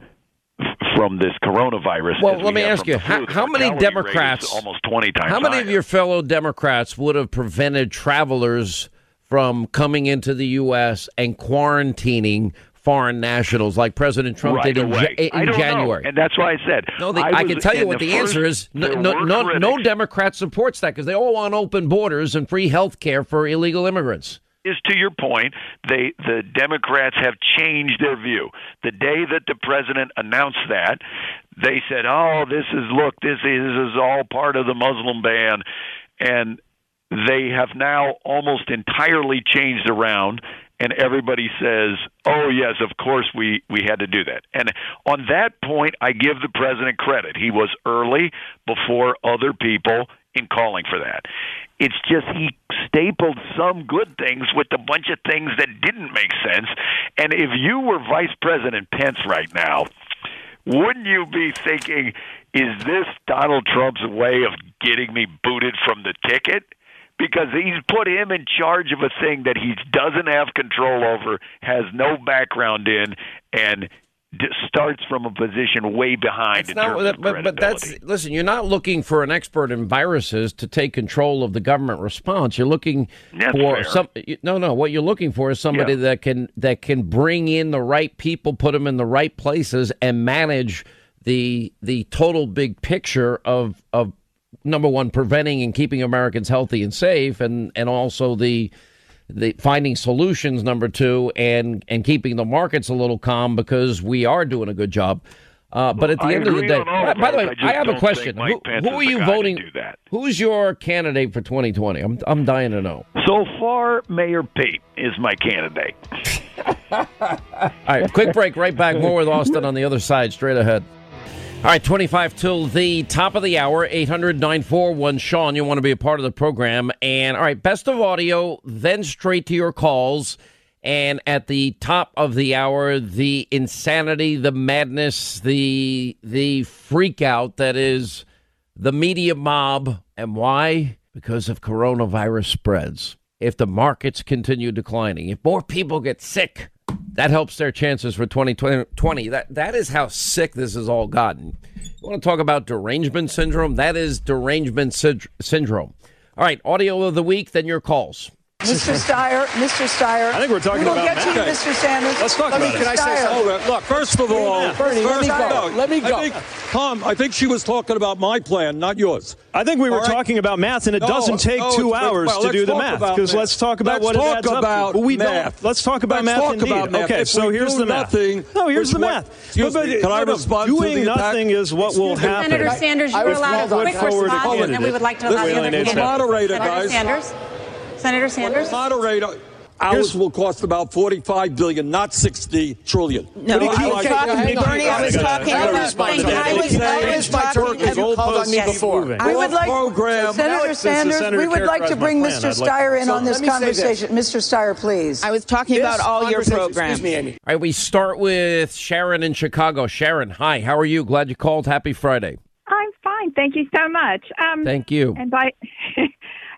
from this coronavirus. Well, as let we me have ask from you, the how, flu. The how many mortality rate is Democrats, almost twenty times how many of higher. your fellow Democrats would have prevented travelers from coming into the U S and quarantining foreign nationals like President Trump right did in, away. Ja- I in don't January? know. And that's why I said No, the, I, I, was can tell you in what the, first, answer is. No, there no, were no, no critics. Democrat supports that because they all want open borders and free health care for illegal immigrants. Is to your point, they the Democrats have changed their view. The day that the president announced that, they said, "Oh, this is look, this is, this is all part of the Muslim ban," and they have now almost entirely changed around. And everybody says, "Oh yes, of course we we had to do that." And on that point, I give the president credit. He was early before other people in calling for that. It's just he stapled some good things with a bunch of things that didn't make sense. And if you were Vice President Pence right now, wouldn't you be thinking, is this Donald Trump's way of getting me booted from the ticket? Because he's put him in charge of a thing that he doesn't have control over, has no background in, and d- starts from a position way behind in Not, terms of but, but that's credibility. listen. You're not looking for an expert in viruses to take control of the government response. You're looking That's for fair. some. No, no. What you're looking for is somebody Yeah. that can that can bring in the right people, put them in the right places, and manage the the total big picture of of number one, preventing and keeping Americans healthy and safe, and and also the. The finding solutions, number two, and and keeping the markets a little calm because we are doing a good job. Uh, but at the I end of the agree day, on all by, of by the those. way, I just I have a don't question. think Mike Who, Pence who is are the you guy to voting? do that. Who's your candidate for twenty twenty? I'm I'm dying to know. So far, Mayor Pate is my candidate. All right, quick break. Right back. More with Austin on the other side. Straight ahead. All right, twenty-five till the top of the hour, eight hundred, nine four one, Sean. You want to be a part of the program. And, all right, best of audio, then straight to your calls. And at the top of the hour, the insanity, the madness, the the freak out that is the media mob. And why? Because of coronavirus spreads. If the markets continue declining, if more people get sick, that helps their chances for twenty twenty. That that is how sick this has all gotten. You want to talk about derangement syndrome? That is derangement sy- syndrome. All right, audio of the week, then your calls. Mister Steyer, Mister Steyer. I think we're talking we will about get to you, Matt. Mister Sanders. Let's talk Let about me, it. Can I say something? Oh, look, first of all, Bernie, let me go. no, Let me go. I think, Tom, I think she was talking about my plan, not yours. I think we were All right. talking about math, and it No, doesn't take no, two it's- hours well, to let's do the talk math. about Because math. let's talk about Let's what talk it adds up about to. But we math. don't. Let's talk about Let's math talk indeed. about math. Okay, If so we here's do the math. nothing, No, here's which the what- math. Excuse But- me, can I no, no, respond to doing the attack? nothing is what will happen. Senator Sanders, I you're was- allowed hold a on, quick forward response, and then candidate. we would like to allow Listen, the other Listen, candidate. moderator, Senator guys. Sanders? Senator Sanders? Moderator, ours will cost about forty-five billion dollars, not sixty trillion. No, What do you I was like- talking, hang on, Bernie, I was hang on. talking I gotta about, respond to I that. was, I It was is my turn talking, because you called on me Yes. before. Moving. We would like, program. Senator Does the Sanders, senator we would like to characterize my bring plan? Mister I'd like- Steyer in So on this let me say this. conversation. Mister Steyer, please. I was talking about This all your conversation- programs. Excuse me, Amy. All right, we start with Sharon in Chicago. Sharon, hi. How are you? Glad you called. Happy Friday. I'm fine. Thank you so much. Um, Thank you. And by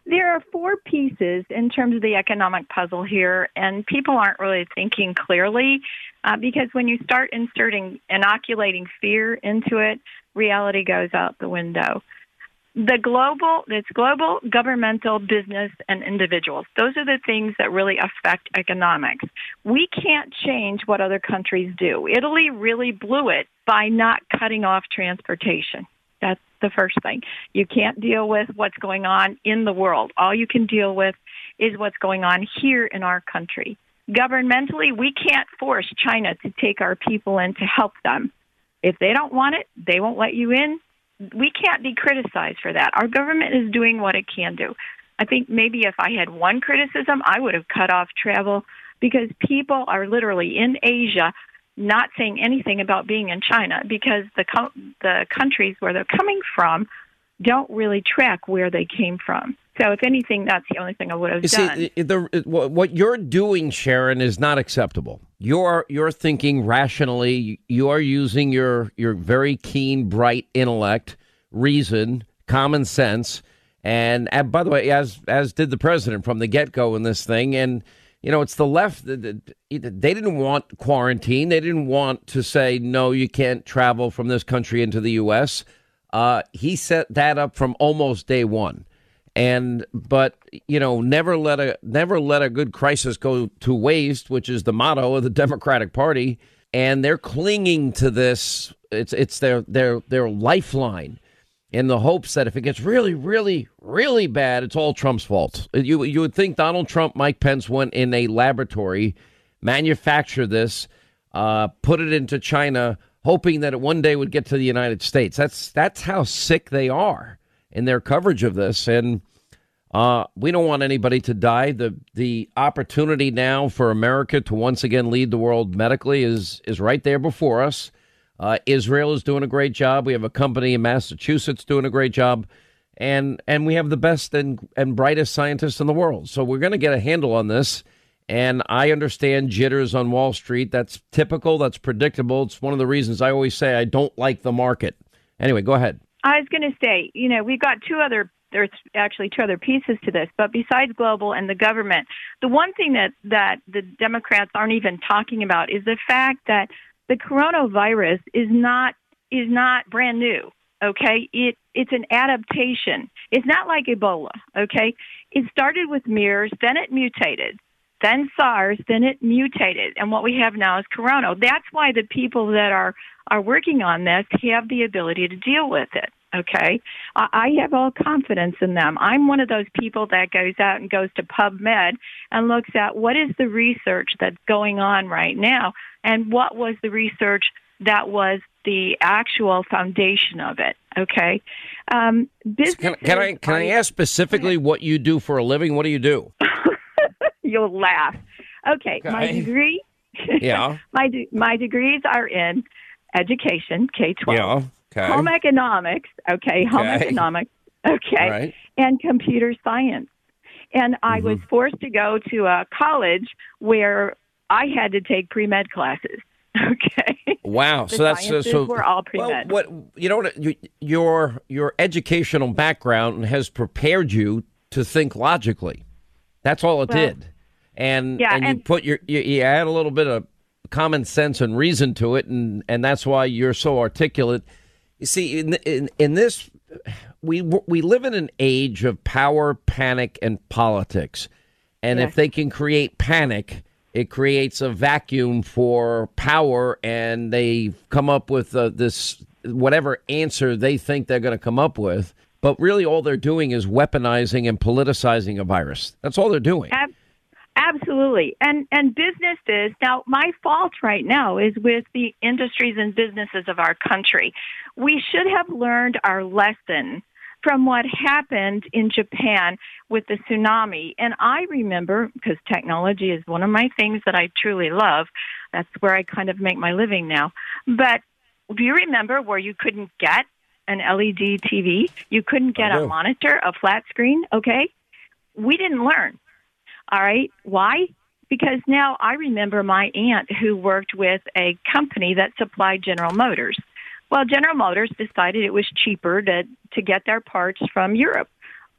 There are four pieces in terms of the economic puzzle here, and people aren't really thinking clearly uh, because when you start inserting, inoculating fear into it, reality goes out the window. The global, it's global, governmental, business, and individuals. Those are the things that really affect economics. We can't change what other countries do. Italy really blew it by not cutting off transportation. That's the first thing. You can't deal with what's going on in the world. All you can deal with is what's going on here in our country. Governmentally, we can't force China to take our people in to help them. If they don't want it, they won't let you in. We can't be criticized for that. Our government is doing what it can do. I think maybe if I had one criticism, I would have cut off travel because people are literally in Asia not saying anything about being in China because the co- the countries where they're coming from don't really track where they came from. So if anything, that's the only thing I would have you done. See, the, what you're doing, Sharon, is not acceptable. You're you're thinking rationally. You are using your your very keen, bright intellect, reason, common sense, and, and by the way, as as did the president from the get-go in this thing. And you know, it's the left. They didn't want quarantine. They didn't want to say, no, you can't travel from this country into the U S. Uh, he set that up from almost day one. And but, you know, never let a never let a good crisis go to waste, which is the motto of the Democratic Party. And they're clinging to this. It's it's their their their lifeline in the hopes that if it gets really, really, really bad, it's all Trump's fault. You you would think Donald Trump, Mike Pence went in a laboratory, manufactured this, uh, put it into China, hoping that it one day would get to the United States. That's that's how sick they are in their coverage of this. And uh, we don't want anybody to die. The the opportunity now for America to once again lead the world medically is is right there before us. Uh, Israel is doing a great job. We have a company in Massachusetts doing a great job. And and we have the best and, and brightest scientists in the world. So we're going to get a handle on this. And I understand jitters on Wall Street. That's typical. That's predictable. It's one of the reasons I always say I don't like the market. Anyway, go ahead. I was going to say, you know, we've got two other, there's actually two other pieces to this, but besides global and the government, the one thing that, that the Democrats aren't even talking about is the fact that the coronavirus is not is not brand new, okay? It It's an adaptation. It's not like Ebola, okay? It started with MERS, then it mutated, then SARS, then it mutated, and what we have now is corona. That's why the people that are, are working on this have the ability to deal with it, okay? I, I have all confidence in them. I'm one of those people that goes out and goes to PubMed and looks at what is the research that's going on right now, and what was the research that was the actual foundation of it, okay? Um, can, can I can I ask specifically what you do for a living? What do you do? You'll laugh. Okay, okay. my degree. Yeah. my de- my degrees are in education, K twelve. Yeah. Okay. Home economics. Okay. Home okay. economics. Okay. Right. And computer science. And I mm-hmm. was forced to go to a college where I had to take pre-med classes. Okay. Wow. The so that's sciences so. We're all pre-med. Well, what you know? What you, your your educational background has prepared you to think logically. That's all it well, did. And yeah, and you and, put your you, you add a little bit of common sense and reason to it, and, and that's why you're so articulate. You see, in in, in this, we we live in an age of power, panic, and politics, and yes. if they can create panic, it creates a vacuum for power, and they come up with uh, this whatever answer they think they're going to come up with. But really, all they're doing is weaponizing and politicizing a virus. That's all they're doing. Ab- absolutely. And and businesses, now my fault right now is with the industries and businesses of our country. We should have learned our lesson from what happened in Japan with the tsunami. And I remember, because technology is one of my things that I truly love, that's where I kind of make my living now. But do you remember where you couldn't get an L E D T V? You couldn't get a monitor, a flat screen, okay? We didn't learn, all right? Why? Because now I remember my aunt who worked with a company that supplied General Motors. Well, General Motors decided it was cheaper to, to get their parts from Europe.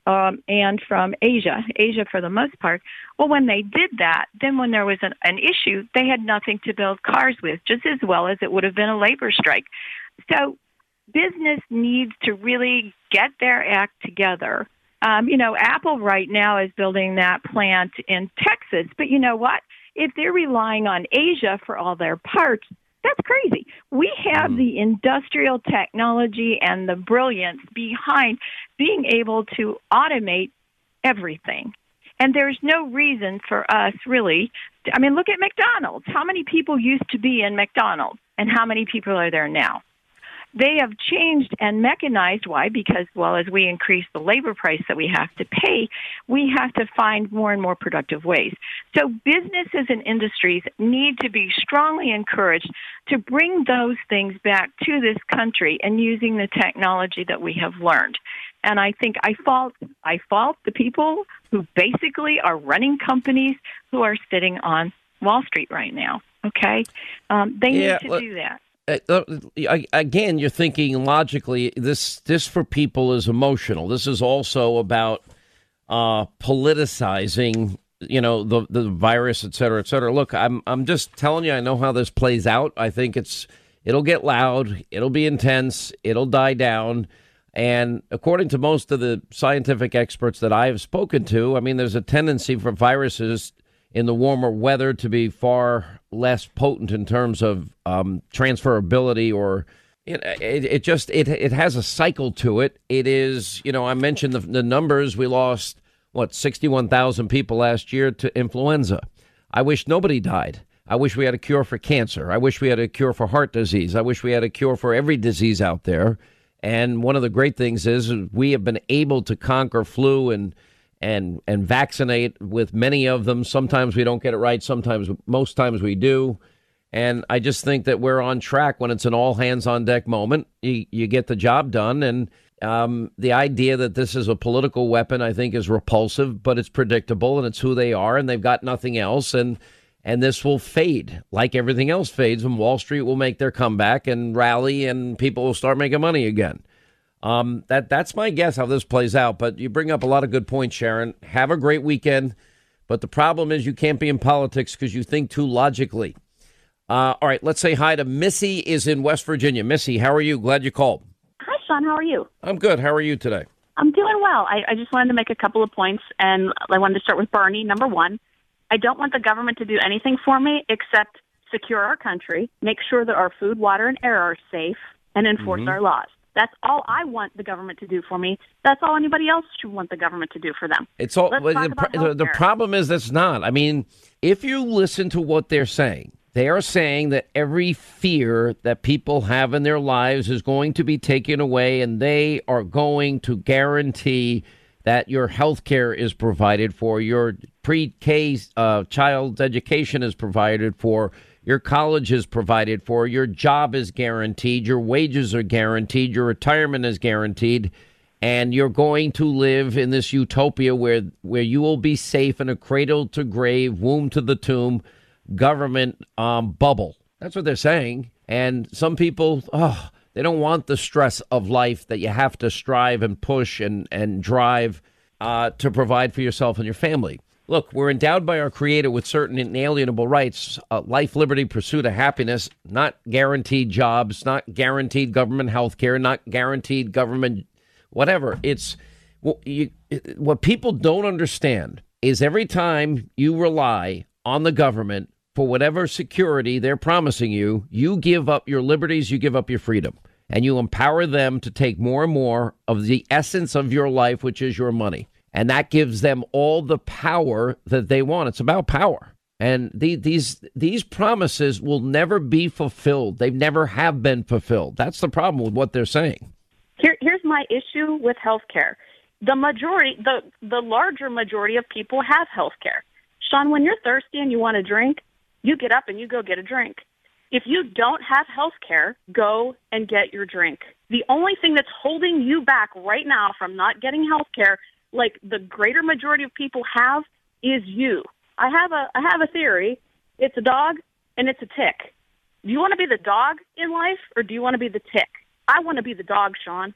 um, and from Asia, Asia for the most part. Well, when they did that, then when there was an, an issue, they had nothing to build cars with, just as well as it would have been a labor strike. So business needs to really get their act together. Um, you know, Apple right now is building that plant in Texas, but you know what? If they're relying on Asia for all their parts, that's crazy. We have the industrial technology and the brilliance behind being able to automate everything. And there's no reason for us really. To, I mean, look at McDonald's. How many people used to be in McDonald's and how many people are there now? They have changed and mechanized. Why? Because, well, as we increase the labor price that we have to pay, we have to find more and more productive ways. So businesses and industries need to be strongly encouraged to bring those things back to this country and using the technology that we have learned. And I think I fault I fault the people who basically are running companies who are sitting on Wall Street right now. Okay, um, they Yeah, need to look, do that. Uh, again, you're thinking logically. This this for people is emotional. This is also about uh, politicizing, you know, the the virus, et cetera, et cetera. Look, I'm I'm just telling you, I know how this plays out. I think it's it'll get loud, it'll be intense, it'll die down. And according to most of the scientific experts that I have spoken to, I mean, there's a tendency for viruses in the warmer weather to be far less potent in terms of um, transferability, or it, it, it just it it has a cycle to it. It is, you know, I mentioned the, the numbers. We lost, what, sixty-one thousand people last year to influenza. I wish nobody died. I wish we had a cure for cancer. I wish we had a cure for heart disease. I wish we had a cure for every disease out there. And one of the great things is we have been able to conquer flu and and and vaccinate with many of them. Sometimes we don't get it right. Sometimes, most times we do. And I just think that we're on track when it's an all hands on deck moment. You, you get the job done. And um, the idea that this is a political weapon, I think, is repulsive, but it's predictable and it's who they are and they've got nothing else. And and this will fade like everything else fades, and Wall Street will make their comeback and rally and people will start making money again. Um, that that's my guess how this plays out. But you bring up a lot of good points, Sharon. Have a great weekend. But the problem is you can't be in politics because you think too logically. Uh, all right, let's say hi to Missy is in West Virginia. Missy, how are you? Glad you called. Hi, Sean. How are you? I'm good. How are you today? I'm doing well. I, I just wanted to make a couple of points, and I wanted to start with Bernie. Number one, I don't want the government to do anything for me except secure our country, make sure that our food, water, and air are safe, and enforce Mm-hmm. our laws. That's all I want the government to do for me. That's all anybody else should want the government to do for them. It's all Let's well, talk the, about the, the healthcare. problem is that's not. I mean, if you listen to what they're saying, they are saying that every fear that people have in their lives is going to be taken away, and they are going to guarantee that your health care is provided for, your pre-K uh, child's education is provided for, your college is provided for, your job is guaranteed, your wages are guaranteed, your retirement is guaranteed, and you're going to live in this utopia where where you will be safe in a cradle to grave, womb to the tomb, government um, bubble. That's what they're saying. And some people, oh, they don't want the stress of life that you have to strive and push and, and drive uh, to provide for yourself and your family. Look, we're endowed by our Creator with certain inalienable rights, uh, life, liberty, pursuit of happiness, not guaranteed jobs, not guaranteed government health care, not guaranteed government whatever. It's what, you, what people don't understand is every time you rely on the government for whatever security they're promising you, you give up your liberties, you give up your freedom, and you empower them to take more and more of the essence of your life, which is your money. And that gives them all the power that they want. It's about power. And the, these these promises will never be fulfilled. They never have been fulfilled. That's the problem with what they're saying. Here, here's my issue with health care. The majority, the, the larger majority of people have health care. Sean, when you're thirsty and you want a drink, you get up and you go get a drink. If you don't have health care, go and get your drink. The only thing that's holding you back right now from not getting health care, like the greater majority of people have, is you. I have a I have a theory. It's a dog and it's a tick. Do you want to be the dog in life or do you want to be the tick? I want to be the dog, Sean.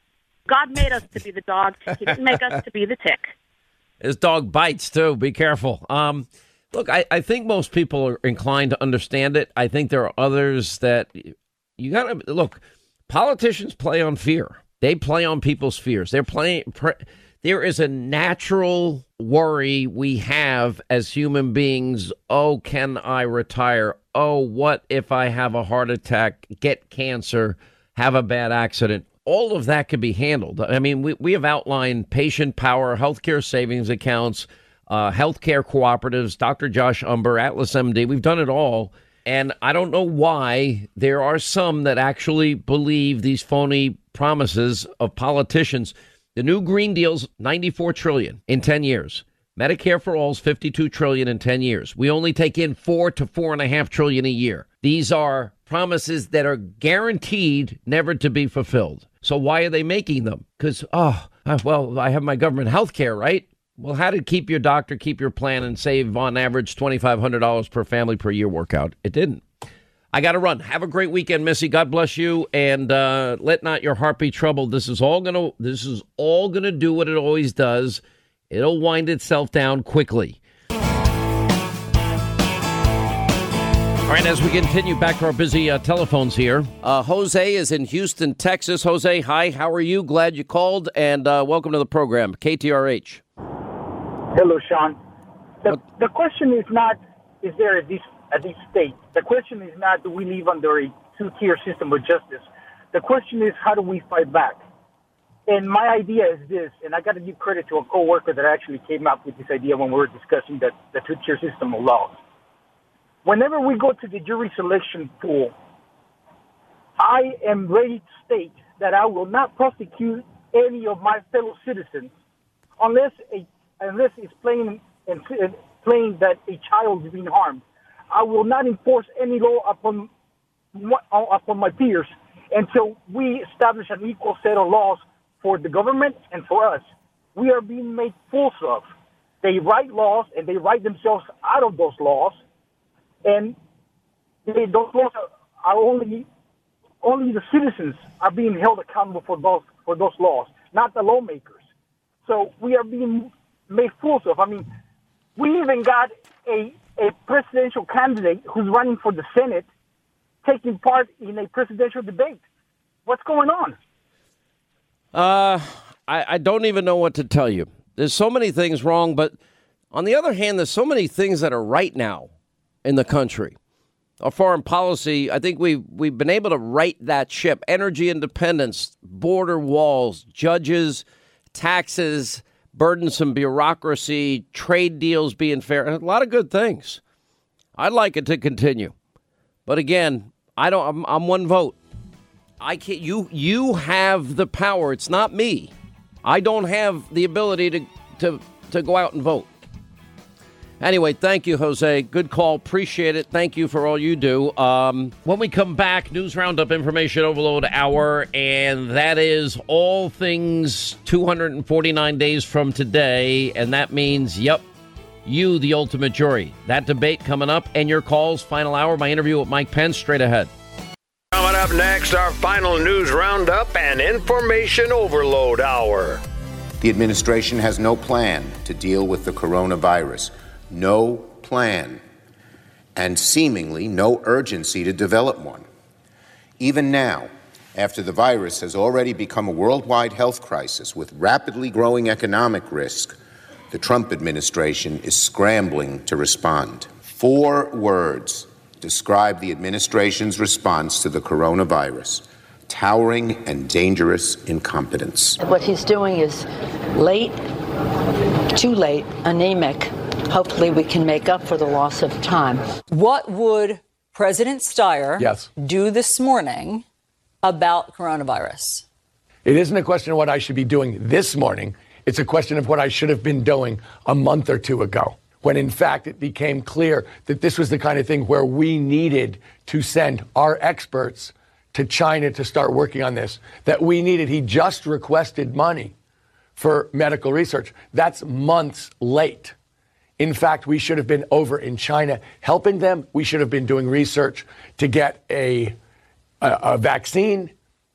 God made us to be the dog. He didn't make us to be the tick. This dog bites, too. Be careful. Um, look, I, I think most people are inclined to understand it. I think there are others that you got to look. Politicians play on fear. They play on people's fears. They're playing. Pre- there is a natural worry we have as human beings. Oh, can I retire? Oh, what if I have a heart attack, get cancer, have a bad accident? All of that can be handled. I mean, we, we have outlined patient power, healthcare savings accounts, uh, healthcare cooperatives, Doctor Josh Umber, Atlas M D. We've done it all. And I don't know why there are some that actually believe these phony promises of politicians. The new Green Deal's ninety-four trillion dollars in ten years. Medicare for All's fifty-two trillion dollars in ten years. We only take in four to four and a half trillion a year. These are promises that are guaranteed never to be fulfilled. So why are they making them? Because, oh, well, I have my government health care, right? Well, how to keep your doctor, keep your plan, and save on average twenty-five hundred dollars per family per year work out? It didn't. I got to run. Have a great weekend, Missy. God bless you, and uh, let not your heart be troubled. This is all gonna. This is all gonna do what it always does. It'll wind itself down quickly. All right, as we continue back to our busy uh, telephones here, uh, Jose is in Houston, Texas. Jose, hi. How are you? Glad you called, and uh, welcome to the program, K T R H. Hello, Sean. The, the question is not, is there a this at this state? The question is not, do we live under a two-tier system of justice? The question is, how do we fight back? And my idea is this, and I got to give credit to a coworker that actually came up with this idea when we were discussing the, the two-tier system of laws. Whenever we go to the jury selection pool, I am ready to state that I will not prosecute any of my fellow citizens unless a unless it's plain and plain that a child is being harmed. I will not enforce any law upon upon my peers until we establish an equal set of laws for the government and for us. We are being made fools of. They write laws and they write themselves out of those laws, and they, those laws are only only the citizens are being held accountable for those for those laws, not the lawmakers. So we are being made fools of. I mean, we even got a a presidential candidate who's running for the Senate taking part in a presidential debate. What's going on? Uh, I, I don't even know what to tell you. There's so many things wrong, but on the other hand, there's so many things that are right now in the country. Our foreign policy, I think we've, we've been able to right that ship. Energy independence, border walls, judges, taxes, burdensome bureaucracy, trade deals being fair, a lot of good things. I'd like it to continue. But again, I don't, I'm, I'm one vote. I can't, you, you have the power. It's not me. I don't have the ability to, to, to go out and vote. Anyway, thank you, Jose. Good call. Appreciate it. Thank you for all you do. Um, when we come back, News Roundup Information Overload Hour, and that is all things two hundred forty-nine days from today, and that means, yep, you, the ultimate jury. That debate coming up, and your calls, final hour, my interview with Mike Pence, straight ahead. Coming up next, our final News Roundup and Information Overload Hour. The administration has no plan to deal with the coronavirus. No plan, and seemingly no urgency to develop one. Even now, after the virus has already become a worldwide health crisis with rapidly growing economic risk, the Trump administration is scrambling to respond. Four words describe the administration's response to the coronavirus: towering and dangerous incompetence. What he's doing is late, too late, anemic. Hopefully we can make up for the loss of time. What would President Steyer yes. do this morning about coronavirus? It isn't a question of what I should be doing this morning. It's a question of what I should have been doing a month or two ago, when in fact it became clear that this was the kind of thing where we needed to send our experts to China to start working on this, that we needed. He just requested money for medical research. That's months late. In fact, we should have been over in China helping them. We should have been doing research to get a, a, a vaccine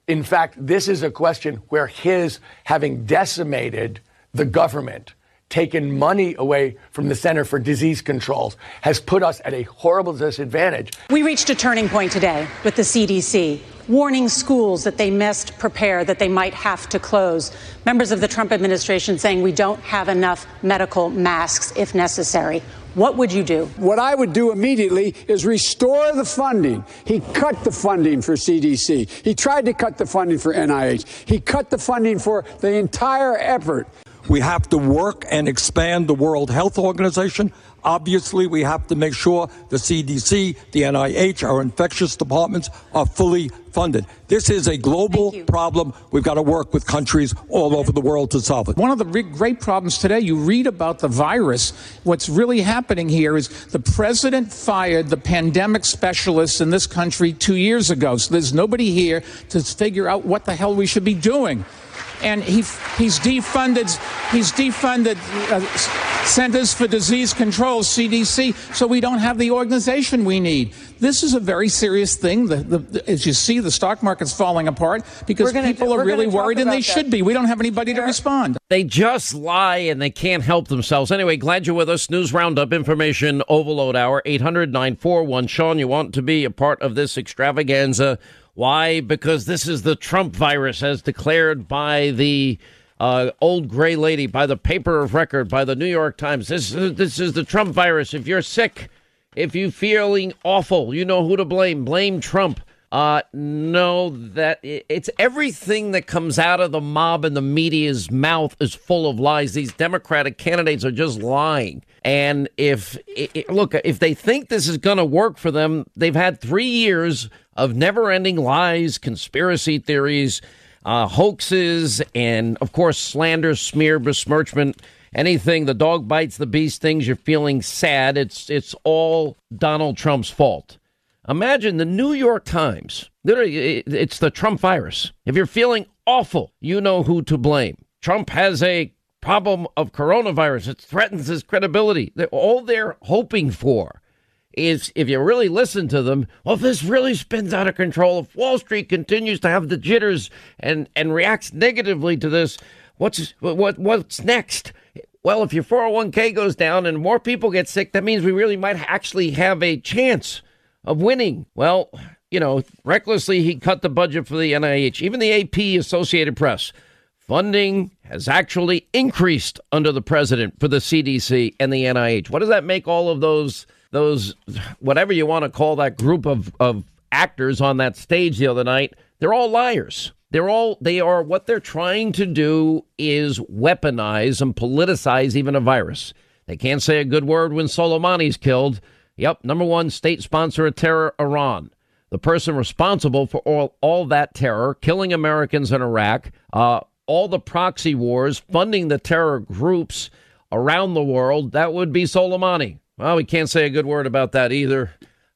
In fact, this is a question where his having decimated the government, taken money away from the Center for Disease Control, has put us at a horrible disadvantage. We reached a turning point today with the C D C, warning schools that they must prepare, that they might have to close. Members of the Trump administration saying we don't have enough medical masks if necessary. What would you do? What I would do immediately is restore the funding. He cut the funding for C D C. He tried to cut the funding for N I H. He cut the funding for the entire effort. We have to work and expand the World Health Organization. Obviously, we have to make sure the C D C, the N I H, our infectious departments are fully funded. This is a global problem. We've got to work with countries all over the world to solve it. One of the big, great problems today, you read about the virus. What's really happening here is the president fired the pandemic specialists in this country two years ago. So there's nobody here to figure out what the hell we should be doing. And he he's defunded he's defunded uh, Centers for Disease Control, C D C, so we don't have the organization we need. This is a very serious thing. The, the, the, as you see, the stock market's falling apart because gonna, people are really worried, and they that. should be. We don't have anybody to respond. They just lie, and they can't help themselves. Anyway, glad you're with us. News Roundup, Information Overload Hour, eight hundred, nine four one, Sean. You want to be a part of this extravaganza. Why? Because this is the Trump virus as declared by the uh, old gray lady, by the paper of record, by the New York Times. This is, this is the Trump virus. If you're sick, if you're feeling awful, you know who to blame. Blame Trump. Uh, no, that it's everything that comes out of the mob and the media's mouth is full of lies. These Democratic candidates are just lying. And if, it, look, if they think this is going to work for them, they've had three years of never-ending lies, conspiracy theories, uh, hoaxes, and, of course, slander, smear, besmirchment, anything. The dog bites the beast things. You're feeling sad. It's it's all Donald Trump's fault. Imagine the New York Times. Literally, it's the Trump virus. If you're feeling awful, you know who to blame. Trump has a problem of coronavirus. It threatens his credibility. All they're hoping for is, if you really listen to them, well, if this really spins out of control, if Wall Street continues to have the jitters and, and reacts negatively to this, what's what what's next? Well, if your four oh one k goes down and more people get sick, that means we really might actually have a chance of winning. Well, you know, recklessly, he cut the budget for the N I H. Even the A P, Associated Press, funding has actually increased under the president for the C D C and the N I H. What does that make all of those, those whatever you want to call that group of, of actors on that stage the other night? They're all liars. They're all, they are, what they're trying to do is weaponize and politicize even a virus. They can't say a good word when Soleimani's killed. Yep, number one state sponsor of terror, Iran. The person responsible for all, all that terror, killing Americans in Iraq, uh, all the proxy wars, funding the terror groups around the world, that would be Soleimani. Well, we can't say a good word about that either.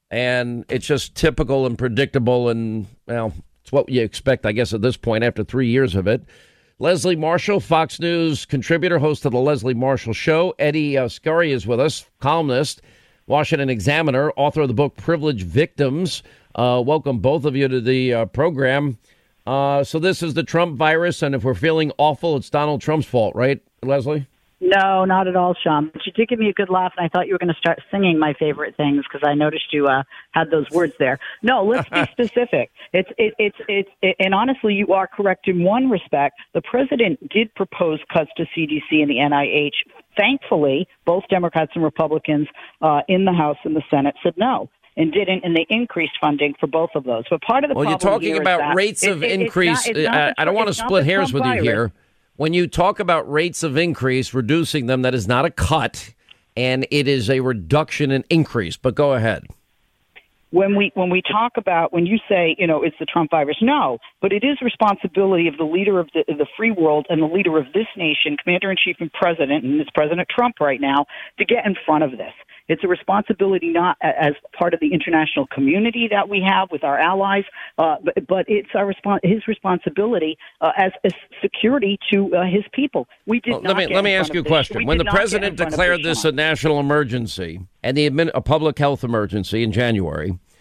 And it's just typical and predictable, and, well, it's what you expect, I guess, at this point after three years of it. Leslie Marshall, Fox News contributor, host of the Leslie Marshall Show. Eddie uh, Scurry is with us, columnist, Washington Examiner, author of the book Privileged Victims. Uh, welcome both of you to the uh, program. Uh, so this is the Trump virus, and if we're feeling awful, it's Donald Trump's fault, right, Leslie? No, not at all, Sean. But you did give me a good laugh, and I thought you were going to start singing my favorite things because I noticed you uh, had those words there. No, let's be specific. It's it, it's it's it, and honestly, you are correct in one respect. The president did propose cuts to C D C and the N I H. Thankfully, both Democrats and Republicans uh, in the House and the Senate said no. And didn't, and they increased funding for both of those. But part of the well, problem you're talking here about is that rates of it, it, increase. It's not, it's not I, the, I don't want to split hairs with you virus. here. When you talk about rates of increase, reducing them, that is not a cut, and it is a reduction in increase. But go ahead. When we when we talk about, when you say, you know, it's the Trump virus, no, but it is responsibility of the leader of the, the free world and the leader of this nation, commander-in-chief and president, and it's President Trump right now, to get in front of this. It's a responsibility not as part of the international community that we have with our allies, uh, but, but it's our respons- his responsibility uh, as, as security to uh, his people. We did well, not. Let me let me ask you a question. When the president declared this a national emergency and the a public health emergency in January,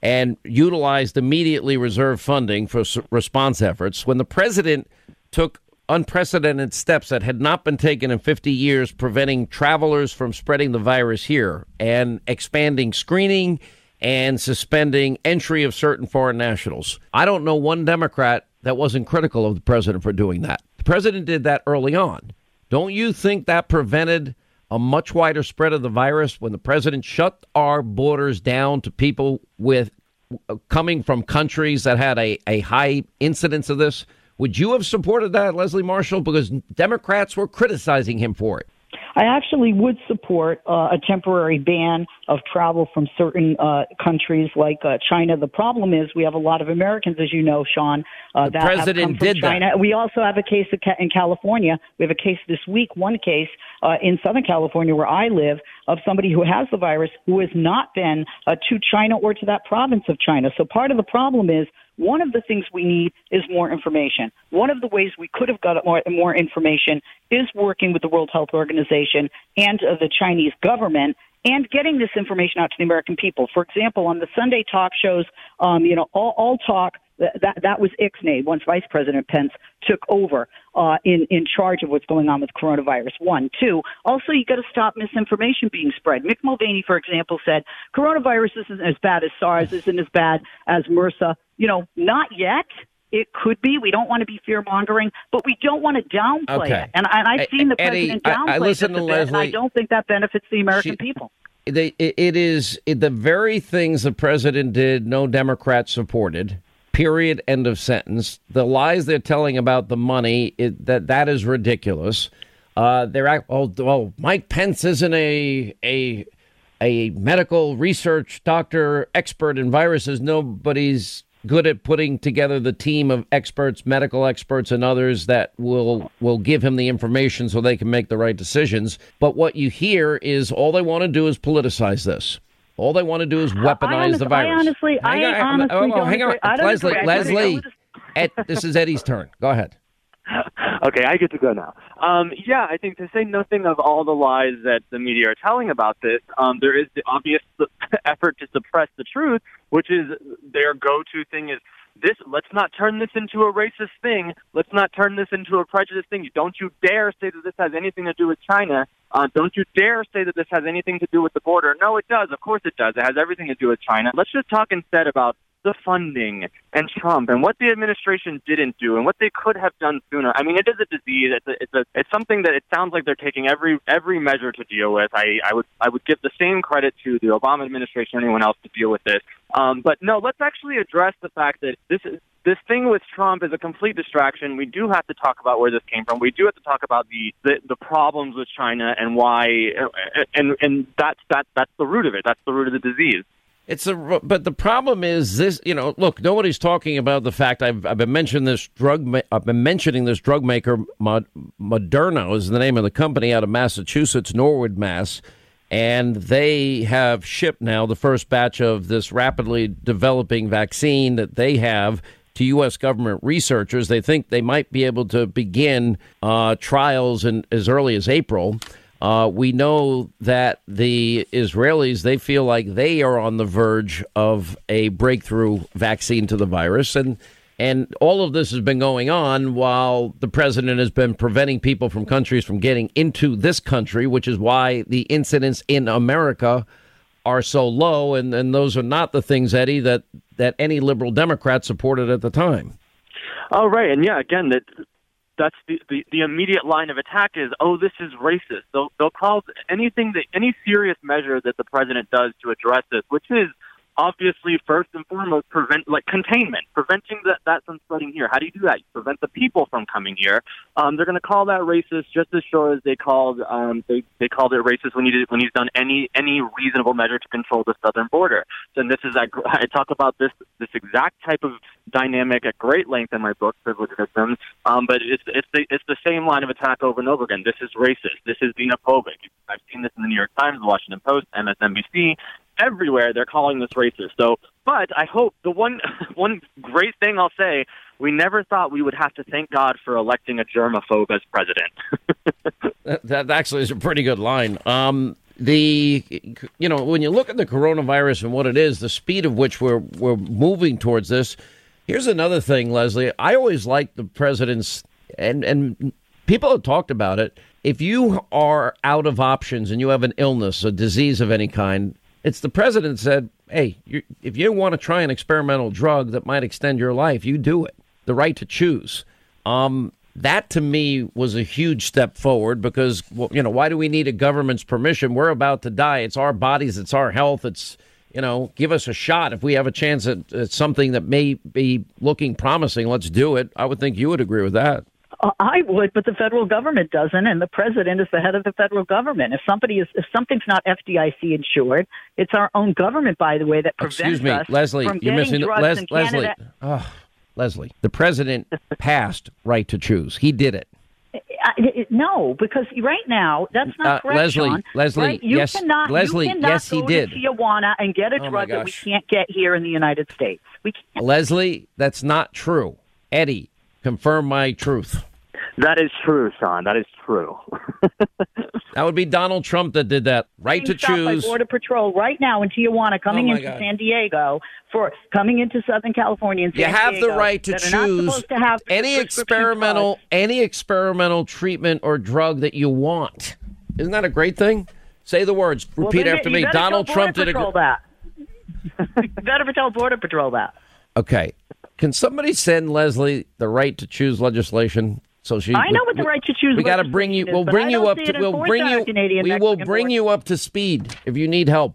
and utilized immediately reserved funding for s- response efforts. When the president took unprecedented steps that had not been taken in fifty years, preventing travelers from spreading the virus here and expanding screening and suspending entry of certain foreign nationals. I don't know one Democrat that wasn't critical of the president for doing that. The president did that early on. Don't you think that prevented a much wider spread of the virus when the president shut our borders down to people with uh, coming from countries that had a, a high incidence of this? Would you have supported that, Leslie Marshall? Because Democrats were criticizing him for it. I actually would support uh, a temporary ban of travel from certain uh, countries like uh, China. The problem is we have a lot of Americans, as you know, Sean, uh, the that president have come from did China. that. We also have a case in California. We have a case this week, one case uh, in Southern California where I live, of somebody who has the virus who has not been uh, to China or to that province of China. So part of the problem is one of the things we need is more information. One of the ways we could have got more, more information is working with the World Health Organization and uh, the Chinese government and getting this information out to the American people. For example, on the Sunday talk shows, um, you know, all, all talk, that that was Ixnay once Vice President Pence took over uh, in, in charge of what's going on with coronavirus. One. Two, also you got to stop misinformation being spread. Mick Mulvaney, for example, said coronavirus isn't as bad as SARS, isn't as bad as MRSA. You know, not yet. It could be. We don't want to be fear-mongering, but we don't want to downplay Okay. it. And, and I've seen the Eddie, president I- I downplay listen this to a bit, and I Leslie. don't think that benefits the American She- people. They, it, it is it, the very things the president did, no Democrat supported. Period. End of sentence. The lies they're telling about the money, it, that that is ridiculous. Uh, they're act, oh, oh, Mike Pence isn't a a a medical research doctor expert in viruses. Nobody's good at putting together the team of experts, medical experts and others that will will give him the information so they can make the right decisions. But what you hear is all they want to do is politicize this. All they want to do is weaponize I honest, the virus. I honestly, Hang I on, honestly oh, oh, don't hang on. agree. I don't Leslie, agree. I don't Leslie, agree. Ed, this is Eddie's turn. Go ahead. Okay, I get to go now. Um, yeah, I think to say nothing of all the lies that the media are telling about this, um, there is the obvious effort to suppress the truth, which is their go-to thing is, this. Let's not turn this into a racist thing. Let's not turn this into a prejudice thing. Don't you dare say that this has anything to do with China. Uh, don't you dare say that this has anything to do with the border. No, it does. Of course it does. It has everything to do with China. Let's just talk instead about the funding and Trump and what the administration didn't do and what they could have done sooner. I mean, it is a disease. It's a, it's a, it's something that it sounds like they're taking every every measure to deal with. I, I would I would give the same credit to the Obama administration or anyone else to deal with this. Um, but no, let's actually address the fact that this is. This thing with Trump is a complete distraction. We do have to talk about where this came from. We do have to talk about the, the, the problems with China and why, and and that's that that's the root of it. That's the root of the disease. It's a, but the problem is this. You know, look, nobody's talking about the fact. I've I've been mentioning this drug. I've been mentioning this drug maker. Moderna is the name of the company out of Massachusetts, Norwood, Mass. And they have shipped now the first batch of this rapidly developing vaccine that they have to U S government researchers. They think they might be able to begin uh, trials in as early as April. Uh, we know that the Israelis, they feel like they are on the verge of a breakthrough vaccine to the virus. And and all of this has been going on while the president has been preventing people from countries from getting into this country, which is why the incidents in America are so low. And, and those are not the things, Eddie, that, that any liberal Democrat supported at the time. Oh, right. And yeah, again, that that's the, the, the immediate line of attack is, oh, this is racist. They'll, they'll call anything that any serious measure that the president does to address this, which is obviously, first and foremost, prevent like containment, preventing that, that from spreading here. How do you do that? You prevent the people from coming here. Um, they're going to call that racist just as sure as they called um, they they called it racist when he did, when he's done any any reasonable measure to control the southern border. So, and this is I talk about this this exact type of dynamic at great length in my book, Privileged Victims. Um, but it's it's the it's the same line of attack over and over again. This is racist. This is xenophobic. I've seen this in the New York Times, the Washington Post, M S N B C. Everywhere they're calling this racist. So, but I hope the one one great thing I'll say, we never thought we would have to thank God for electing a germaphobe as president. that, that actually is a pretty good line. Um, the, you know, when you look at the coronavirus and what it is, the speed of which we're we're moving towards this. Here's another thing, Leslie. I always like the president's, and and people have talked about it. If you are out of options and you have an illness, a disease of any kind, it's the president said, hey, you, if you want to try an experimental drug that might extend your life, you do it. The right to choose. Um, that, to me, was a huge step forward because, well, you know, why do we need a government's permission? We're about to die. It's our bodies. It's our health. It's, you know, give us a shot. If we have a chance at, at something that may be looking promising, let's do it. I would think you would agree with that. I would, but the federal government doesn't, and the president is the head of the federal government. If somebody is, if something's not F D I C insured, it's our own government, by the way, that prevents Excuse me, us Leslie, from you're getting missing drugs Les, in Leslie. Canada. Oh, Leslie, the president passed right to choose. He did it. I, no, because right now that's not Uh, correct, Leslie, Sean. Leslie, right? You yes, cannot, Leslie, you cannot yes, he go did. to Tijuana and get a Oh, my drug that we gosh. can't get here in the United States. We can't. Leslie, that's not true. Eddie, confirm my truth. That is true, Sean. That is true. That would be Donald Trump that did that. Right to Being stopped by choose. Border Patrol right now in Tijuana, coming Oh, my into God. San Diego, for coming into Southern California and San You have Diego, the right to that are not choose supposed to have any prescription experimental drugs. any experimental treatment or drug that you want. Isn't that a great thing? Say the words. Well, Repeat then after you me. better Donald tell Trump Border did a Patrol gr- that. You better tell Border Patrol that. Okay. Can somebody send Leslie the right to choose legislation? So she. I know what the right to choose We got to bring you. legislation is, We'll but bring I you don't up see to. it We'll enforced bring on you. our Canadian, We will Mexican bring border. you up to speed if you need help.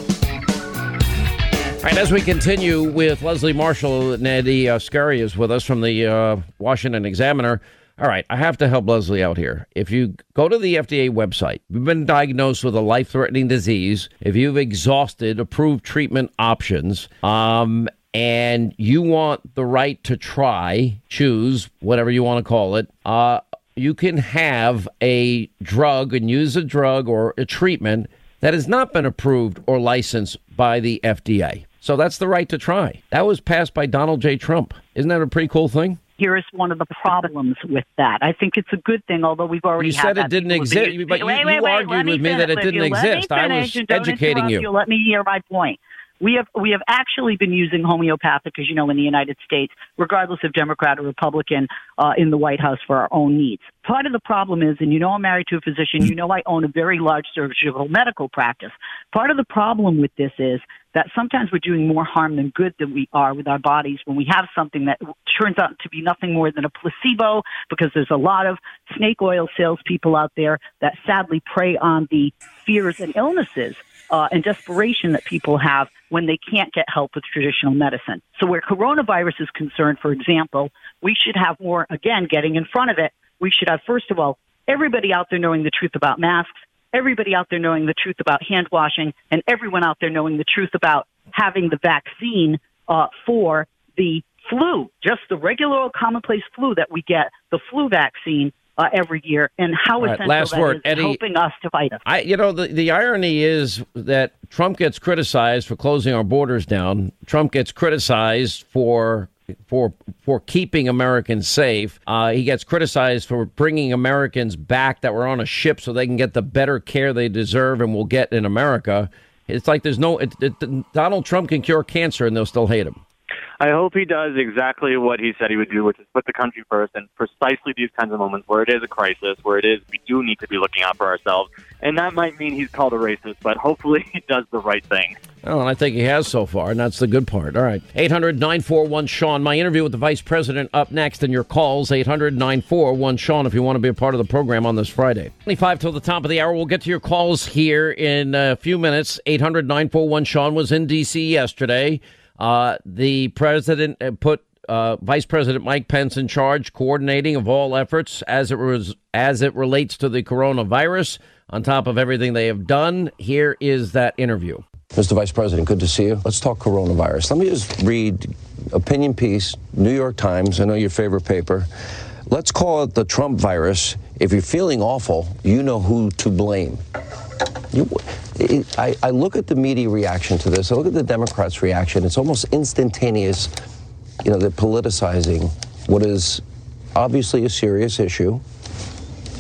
All right, as we continue with Leslie Marshall, Eddie uh, Scurry is with us from the uh, Washington Examiner. All right, I have to help Leslie out here. If you go to the F D A website, you've been diagnosed with a life-threatening disease, if you've exhausted approved treatment options, um, and you want the right to try, choose, whatever you want to call it, uh, you can have a drug and use a drug or a treatment that has not been approved or licensed by the F D A. So that's the right to try. That was passed by Donald J. Trump. Isn't that a pretty cool thing? Here is one of the problems with that. I think it's a good thing, although we've already You had said that. it didn't People have been exist, used- but you, wait, you wait, wait, argued let with me fin- that it if didn't you let me exist. I finish was and don't educating interrupt you. you. Let me hear my point. We have we have actually been using homeopathic, as you know, in the United States, regardless of Democrat or Republican, uh, in the White House for our own needs. Part of the problem is, and you know I'm married to a physician, you know I own a very large surgical medical practice. Part of the problem with this is that sometimes we're doing more harm than good than we are with our bodies when we have something that turns out to be nothing more than a placebo, because there's a lot of snake oil salespeople out there that sadly prey on the fears and illnesses Uh, and desperation that people have when they can't get help with traditional medicine. So where coronavirus is concerned, for example, we should have more, again, getting in front of it. We should have, first of all, everybody out there knowing the truth about masks, everybody out there knowing the truth about hand washing, and everyone out there knowing the truth about having the vaccine uh, for the flu, just the regular old commonplace flu that we get, the flu vaccine, Uh, every year, and how All right, essential last that word, is in Eddie. helping us to fight it. I, you know, the, the irony is that Trump gets criticized for closing our borders down. Trump gets criticized for for for keeping Americans safe. Uh, he gets criticized for bringing Americans back that were on a ship so they can get the better care they deserve and will get in America. It's like there's no it, it, Donald Trump can cure cancer and they'll still hate him. I hope he does exactly what he said he would do, which is put the country first, and precisely these kinds of moments where it is a crisis, where it is we do need to be looking out for ourselves. And that might mean he's called a racist, but hopefully he does the right thing. Oh, and I think he has so far, and that's the good part. All right. eight hundred nine four one Sean. My interview with the Vice President up next, and your calls, eight hundred nine four one Sean, if you want to be a part of the program on this Friday. twenty-five till the top of the hour. We'll get to your calls here in a few minutes. eight hundred nine four one Sean was in D C yesterday. Uh, the president put uh, Vice President Mike Pence in charge, coordinating of all efforts as it was as it relates to the coronavirus. On top of everything they have done, here is that interview. Mister Vice President, good to see you. Let's talk coronavirus. Let me just read opinion piece, New York Times. I know your favorite paper. Let's call it the Trump virus. If you're feeling awful, you know who to blame. You, it, I, I look at the media reaction to this. I look at the Democrats' reaction. It's almost instantaneous. You know, they're politicizing what is obviously a serious issue.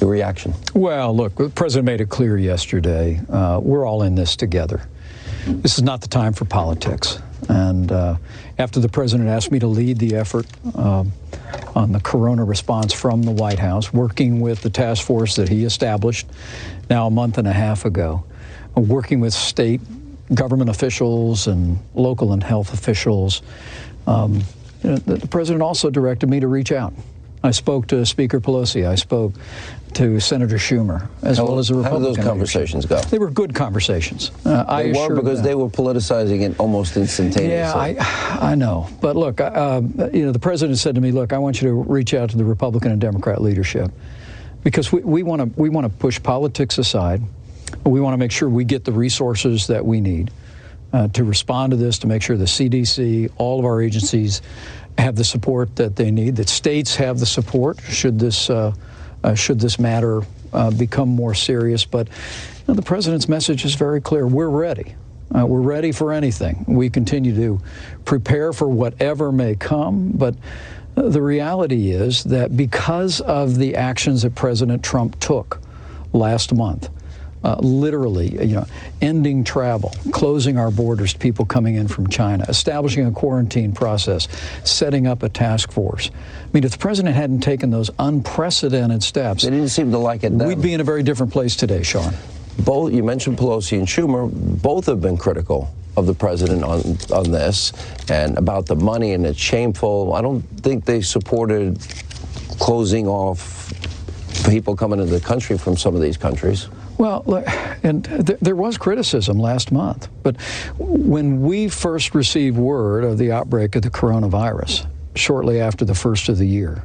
Your reaction? Well, look, the president made it clear yesterday. Uh, we're all in this together. This is not the time for politics. And uh, after the president asked me to lead the effort uh, on the corona response from the White House, working with the task force that he established now a month and a half ago, uh, working with state government officials and local and health officials, um, you know, the, the president also directed me to reach out. I spoke to Speaker Pelosi. I spoke to Senator Schumer, as how, well as the Republican How did those conversations leadership. go? They were good conversations. Uh, I they were because them. they were politicizing it almost instantaneously. Yeah, I, I know. But look, uh, you know, the president said to me, "Look, I want you to reach out to the Republican and Democrat leadership because we want to we want to push politics aside. We want to make sure we get the resources that we need uh, to respond to this, to make sure the C D C, all of our agencies, have the support that they need, that states have the support should this uh, uh, should this matter uh, become more serious." But you know, the president's message is very clear. We're ready. Uh, we're ready for anything. We continue to prepare for whatever may come. But uh, the reality is that because of the actions that President Trump took last month, Uh, literally, you know, ending travel, closing our borders to people coming in from China, establishing a quarantine process, setting up a task force. I mean, if the president hadn't taken those unprecedented steps, they didn't seem to like it then. We'd be in a very different place today, Sean. Both, you mentioned Pelosi and Schumer, both have been critical of the president on on this and about the money, and it's shameful. I don't think they supported closing off people coming into the country from some of these countries. Well, look, and th- there was criticism last month, but when we first received word of the outbreak of the coronavirus, shortly after the first of the year,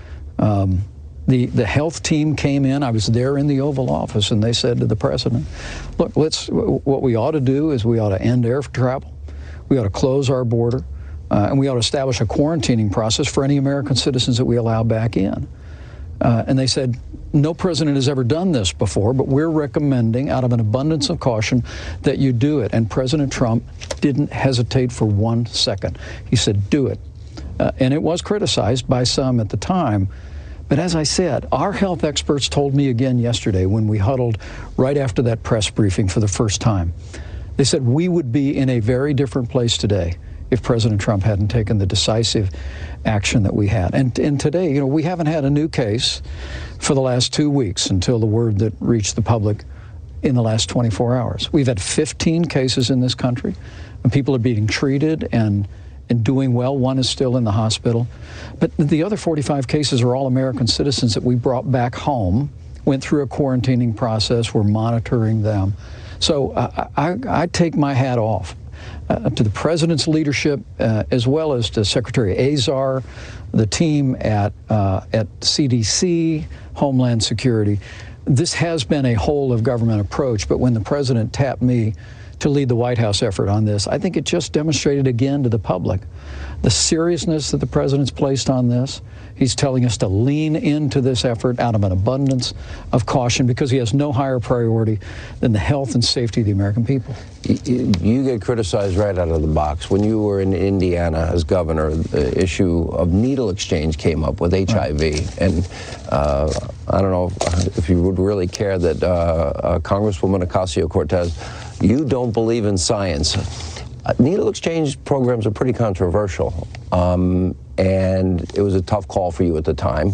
um, the the health team came in. I was there in the Oval Office, and they said to the president, "Look, let's. What we ought to do is we ought to end air travel. We ought to close our border, uh, and we ought to establish a quarantining process for any American citizens that we allow back in." Uh, and they said, "No president has ever done this before, but we're recommending out of an abundance of caution that you do it." And President Trump didn't hesitate for one second. He said, "Do it." Uh, and it was criticized by some at the time. But as I said, our health experts told me again yesterday when we huddled right after that press briefing for the first time. They said we would be in a very different place today if President Trump hadn't taken the decisive action that we had. And, and today, you know, we haven't had a new case for the last two weeks until the word that reached the public in the last twenty-four hours. We've had fifteen cases in this country, and people are being treated and, and doing well. One is still in the hospital. But the other forty-five cases are all American citizens that we brought back home, went through a quarantining process, we're monitoring them. So uh, I, I take my hat off Uh, to the president's leadership, uh, as well as to Secretary Azar, the team at uh, at C D C, Homeland Security. This has been a whole of government approach, but when the president tapped me to lead the White House effort on this, I think it just demonstrated again to the public the seriousness that the president's placed on this. He's telling us to lean into this effort out of an abundance of caution because he has no higher priority than the health and safety of the American people. You, you get criticized right out of the box. When you were in Indiana as governor, the issue of needle exchange came up with H I V. Right. And uh, I don't know if you would really care that uh, uh, Congresswoman Ocasio-Cortez, you don't believe in science. Uh, needle exchange programs are pretty controversial, um, and it was a tough call for you at the time.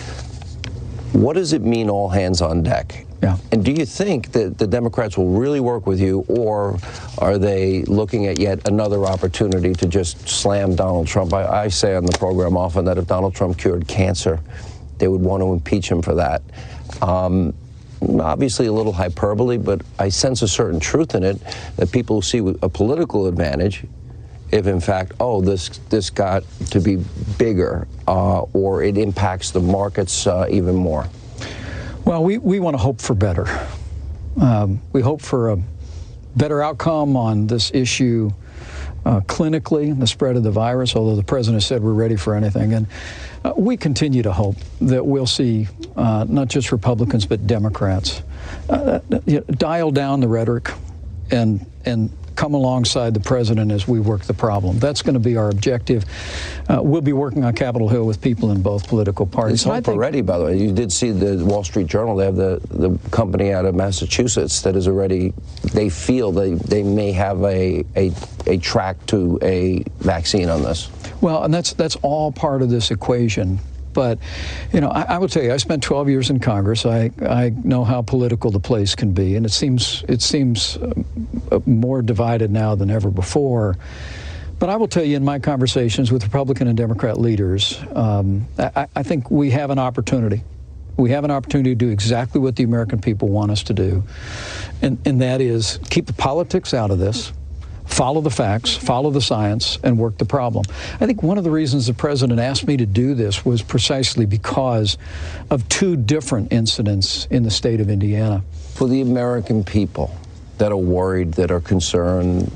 What does it mean, all hands on deck? Yeah. And do you think that the Democrats will really work with you, or are they looking at yet another opportunity to just slam Donald Trump? I, I say on the program often that if Donald Trump cured cancer, they would want to impeach him for that. Um, Obviously a little hyperbole, but I sense a certain truth in it that people see a political advantage if, in fact, oh, this this got to be bigger uh, or it impacts the markets uh, even more. Well, we, we want to hope for better. Um, we hope for a better outcome on this issue uh, clinically, the spread of the virus, although the president said we're ready for anything. And uh, we continue to hope that we'll see uh, not just Republicans but Democrats uh, you know, dial down the rhetoric and and come alongside the president as we work the problem. That's going to be our objective. Uh, we'll be working on Capitol Hill with people in both political parties. It's hope think, already, by the way. You did see the Wall Street Journal. They have the, the company out of Massachusetts that is already, they feel they, they may have a, a, a track to a vaccine on this. Well, and that's that's all part of this equation. But, you know, I, I will tell you, I spent twelve years in Congress. I, I know how political the place can be, and it seems it seems uh, more divided now than ever before. But I will tell you, in my conversations with Republican and Democrat leaders, um, I, I think we have an opportunity. We have an opportunity to do exactly what the American people want us to do, and, and that is keep the politics out of this. Follow the facts, follow the science, and work the problem. I think one of the reasons the president asked me to do this was precisely because of two different incidents in the state of Indiana. For the American people that are worried, that are concerned,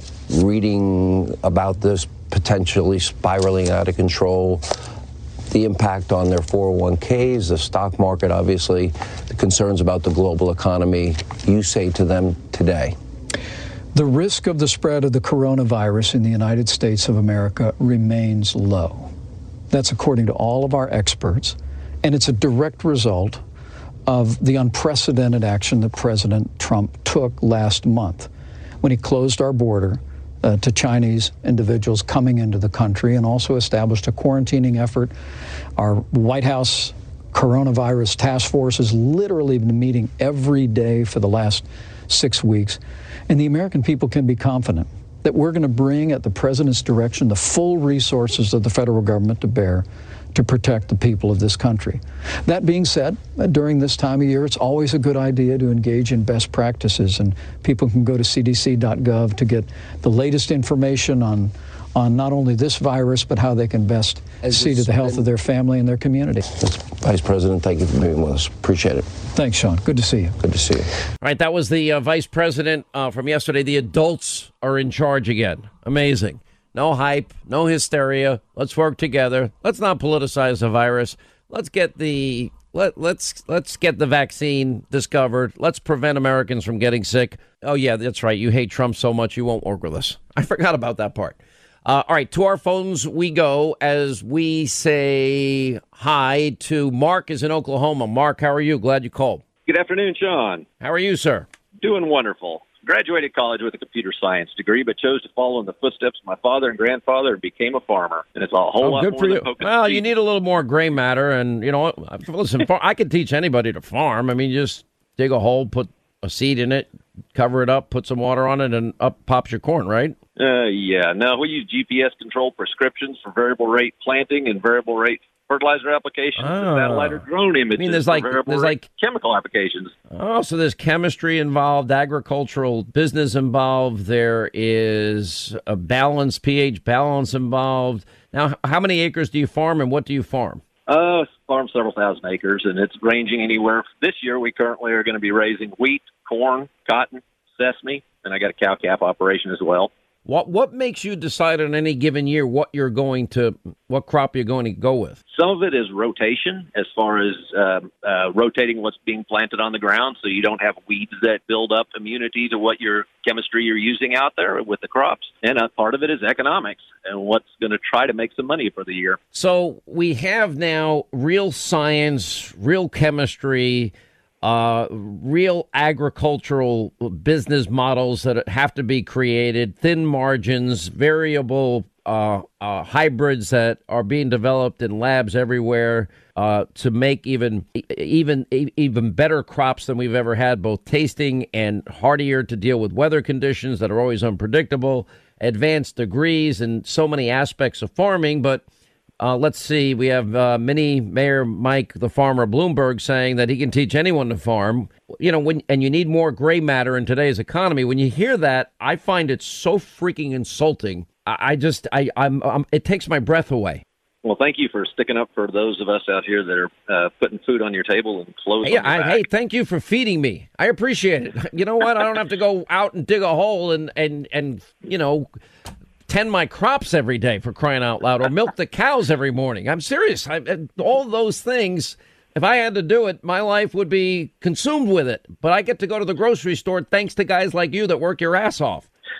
reading about this potentially spiraling out of control, the impact on their four oh one Ks, the stock market, obviously, the concerns about the global economy, you say to them today? The risk of the spread of the coronavirus in the United States of America remains low. That's according to all of our experts, and it's a direct result of the unprecedented action that President Trump took last month when he closed our border uh, to Chinese individuals coming into the country and also established a quarantining effort. Our White House coronavirus task force has literally been meeting every day for the last six weeks. And the American people can be confident that we're going to bring, at the president's direction, the full resources of the federal government to bear to protect the people of this country. That being said, during this time of year, it's always a good idea to engage in best practices, and people can go to C D C dot gov to get the latest information on on not only this virus, but how they can best As see to the health of their family and their community. Vice President, thank you for being with us. Appreciate it. Thanks, Sean. Good to see you. Good to see you. All right, that was the uh, Vice President uh, from yesterday. The adults are in charge again. Amazing. No hype, no hysteria. Let's work together. Let's not politicize the virus. Let's get the let let's let's get the vaccine discovered. Let's prevent Americans from getting sick. Oh yeah, that's right. You hate Trump so much you won't work with us. I forgot about that part. Uh, all right, to our phones we go as we say hi to Mark is in Oklahoma. Mark, how are you? Glad you called. Good afternoon, Sean. How are you, sir? Doing wonderful. Graduated college with a computer science degree, but chose to follow in the footsteps of my father and grandfather and became a farmer. And it's a whole oh, lot good more for than you. poking Well, seeds. you need a little more gray matter, and you know what? Listen, far- I could teach anybody to farm. I mean, just dig a hole, put a seed in it, cover it up, put some water on it, and up pops your corn, right? Uh, yeah. No, we use G P S-controlled prescriptions for variable rate planting and variable rate fertilizer applications, Oh. and satellite or drone images I mean, there's for like- variable there's rate like- chemical applications. Oh, so there's chemistry involved, agricultural business involved. There is a balance, pH balance involved. Now, h- how many acres do you farm, and what do you farm? Uh, farm several thousand acres, and it's ranging anywhere. This year, we currently are going to be raising wheat, corn, cotton, sesame, and I got a cow calf operation as well. What what makes you decide on any given year what you're going to, what crop you're going to go with? Some of it is rotation, as far as uh, uh, rotating what's being planted on the ground, so you don't have weeds that build up immunity to what your chemistry you're using out there with the crops. And a part of it is economics and what's going to try to make some money for the year. So we have now real science, real chemistry, uh, real agricultural business models that have to be created, thin margins, variable uh, uh, hybrids that are being developed in labs everywhere uh, to make even even even better crops than we've ever had, both tasting and hardier to deal with weather conditions that are always unpredictable, advanced degrees in so many aspects of farming. But Uh, let's see. We have uh, Mini Mayor Mike, the farmer, Bloomberg, saying that he can teach anyone to farm. You know, when and you need more gray matter in today's economy. When you hear that, I find it so freaking insulting. I, I just, I, I'm, I'm, it takes my breath away. Well, thank you for sticking up for those of us out here that are uh, putting food on your table and clothes Hey, on your I, back. hey, thank you for feeding me. I appreciate it. You know what? I don't have to go out and dig a hole and and and you know. tend my crops every day, for crying out loud, or milk the cows every morning. I'm serious. I, all those things, if I had to do it, my life would be consumed with it. But I get to go to the grocery store thanks to guys like you that work your ass off.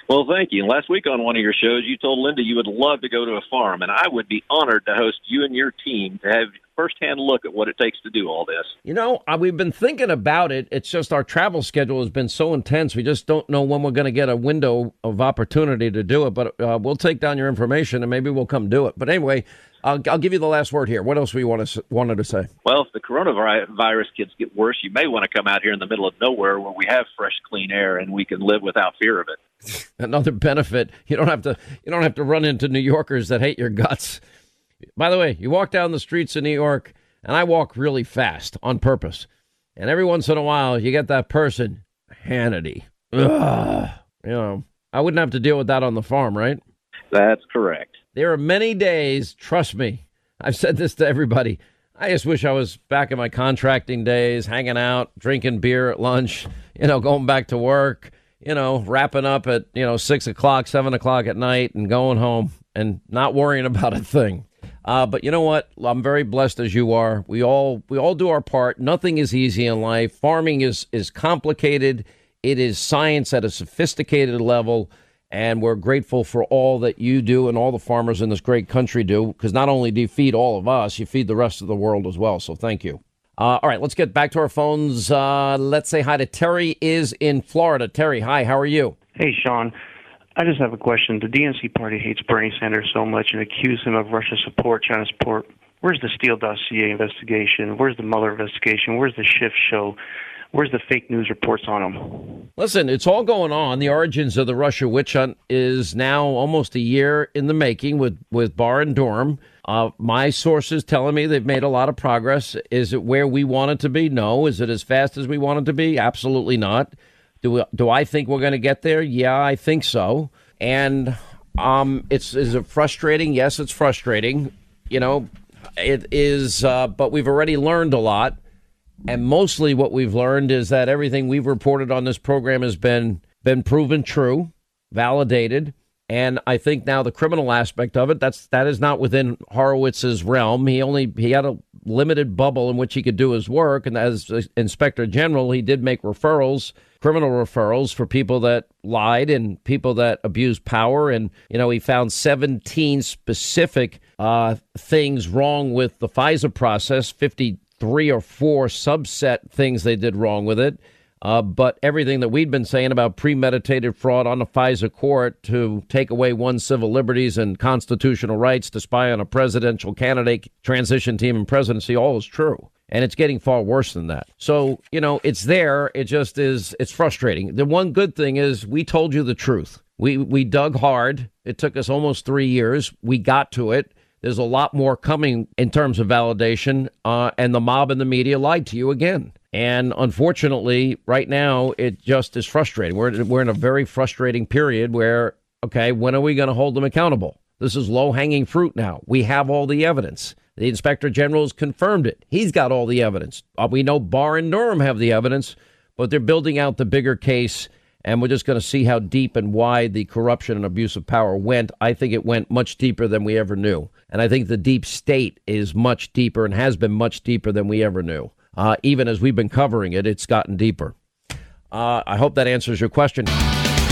Well, thank you. And last week on one of your shows, you told Linda you would love to go to a farm, and I would be honored to host you and your team to have firsthand look at what it takes to do all this. You know, uh, we've been thinking about it. It's just our travel schedule has been so intense. We just don't know when we're going to get a window of opportunity to do it. But uh, we'll take down your information and maybe we'll come do it. But anyway, I'll, I'll give you the last word here. What else we want to wanted to say? Well, if the coronavirus kids get worse, you may want to come out here in the middle of nowhere where we have fresh, clean air and we can live without fear of it. Another benefit, you don't have to you don't have to run into New Yorkers that hate your guts. By the way, you walk down the streets of New York, and I walk really fast on purpose. And every once in a while, you get that person, Hannity. Ugh. You know, I wouldn't have to deal with that on the farm, right? That's correct. There are many days, trust me, I've said this to everybody, I just wish I was back in my contracting days, hanging out, drinking beer at lunch, you know, going back to work, you know, wrapping up at, you know, six o'clock, seven o'clock at night and going home and not worrying about a thing. Uh, but you know what? I'm very blessed as you are. We all we all do our part. Nothing is easy in life. Farming is is complicated. It is science at a sophisticated level. And we're grateful for all that you do and all the farmers in this great country do, because not only do you feed all of us, you feed the rest of the world as well. So thank you. Uh, all right, let's get back to our phones. Uh, let's say hi to Terry is in Florida. Terry, hi, how are you? Hey, Sean. I just have a question. The D N C party hates Bernie Sanders so much and accuse him of Russia support, China support. Where's the Steele dossier investigation? Where's the Mueller investigation? Where's the Schiff show? Where's the fake news reports on him? Listen, it's all going on. The origins of the Russia witch hunt is now almost a year in the making with, with Barr and Durham. Uh, my sources telling me they've made a lot of progress. Is it where we want it to be? No. Is it as fast as we want it to be? Absolutely not. Do we, do I think we're going to get there? Yeah, I think so. And um, it's is it frustrating? Yes, it's frustrating. You know, it is. Uh, but we've already learned a lot. And mostly what we've learned is that everything we've reported on this program has been been proven true, validated. And I think now the criminal aspect of it, that's that is not within Horowitz's realm. He only he had a limited bubble in which he could do his work. And as Inspector General, he did make referrals, criminal referrals for people that lied and people that abused power. And, you know, he found seventeen specific uh, things wrong with the FISA process, fifty three or four subset things they did wrong with it. Uh, but everything that we'd been saying about premeditated fraud on the FISA court to take away one's civil liberties and constitutional rights to spy on a presidential candidate, transition team, and presidency, all is true. And it's getting far worse than that. So, you know, it's there. It just is. It's frustrating. The one good thing is we told you the truth. We we dug hard. It took us almost three years. We got to it. There's a lot more coming in terms of validation, uh, and the mob and the media lied to you again. And unfortunately, right now, it just is frustrating. We're, we're in a very frustrating period where, okay, when are we going to hold them accountable? This is low-hanging fruit now. We have all the evidence. The Inspector General has confirmed it. He's got all the evidence. Uh, we know Barr and Durham have the evidence, but they're building out the bigger case. And we're just going to see how deep and wide the corruption and abuse of power went. I think it went much deeper than we ever knew. And I think the deep state is much deeper and has been much deeper than we ever knew. Uh, even as we've been covering it, it's gotten deeper. Uh, I hope that answers your question. All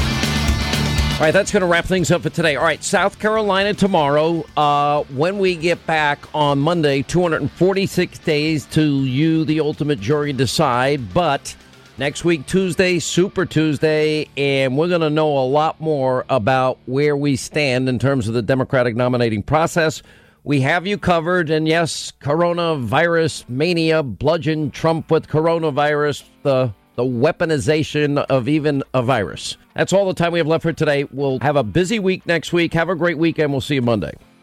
right, that's going to wrap things up for today. All right, South Carolina tomorrow. Uh, when we get back on Monday, two hundred forty-six days to you, the ultimate jury, decide. But next week, Tuesday, Super Tuesday, and we're going to know a lot more about where we stand in terms of the Democratic nominating process. We have you covered, and yes, coronavirus mania, bludgeon Trump with coronavirus, the, the weaponization of even a virus. That's all the time we have left for today. We'll have a busy week next week. Have a great weekend. We'll see you Monday.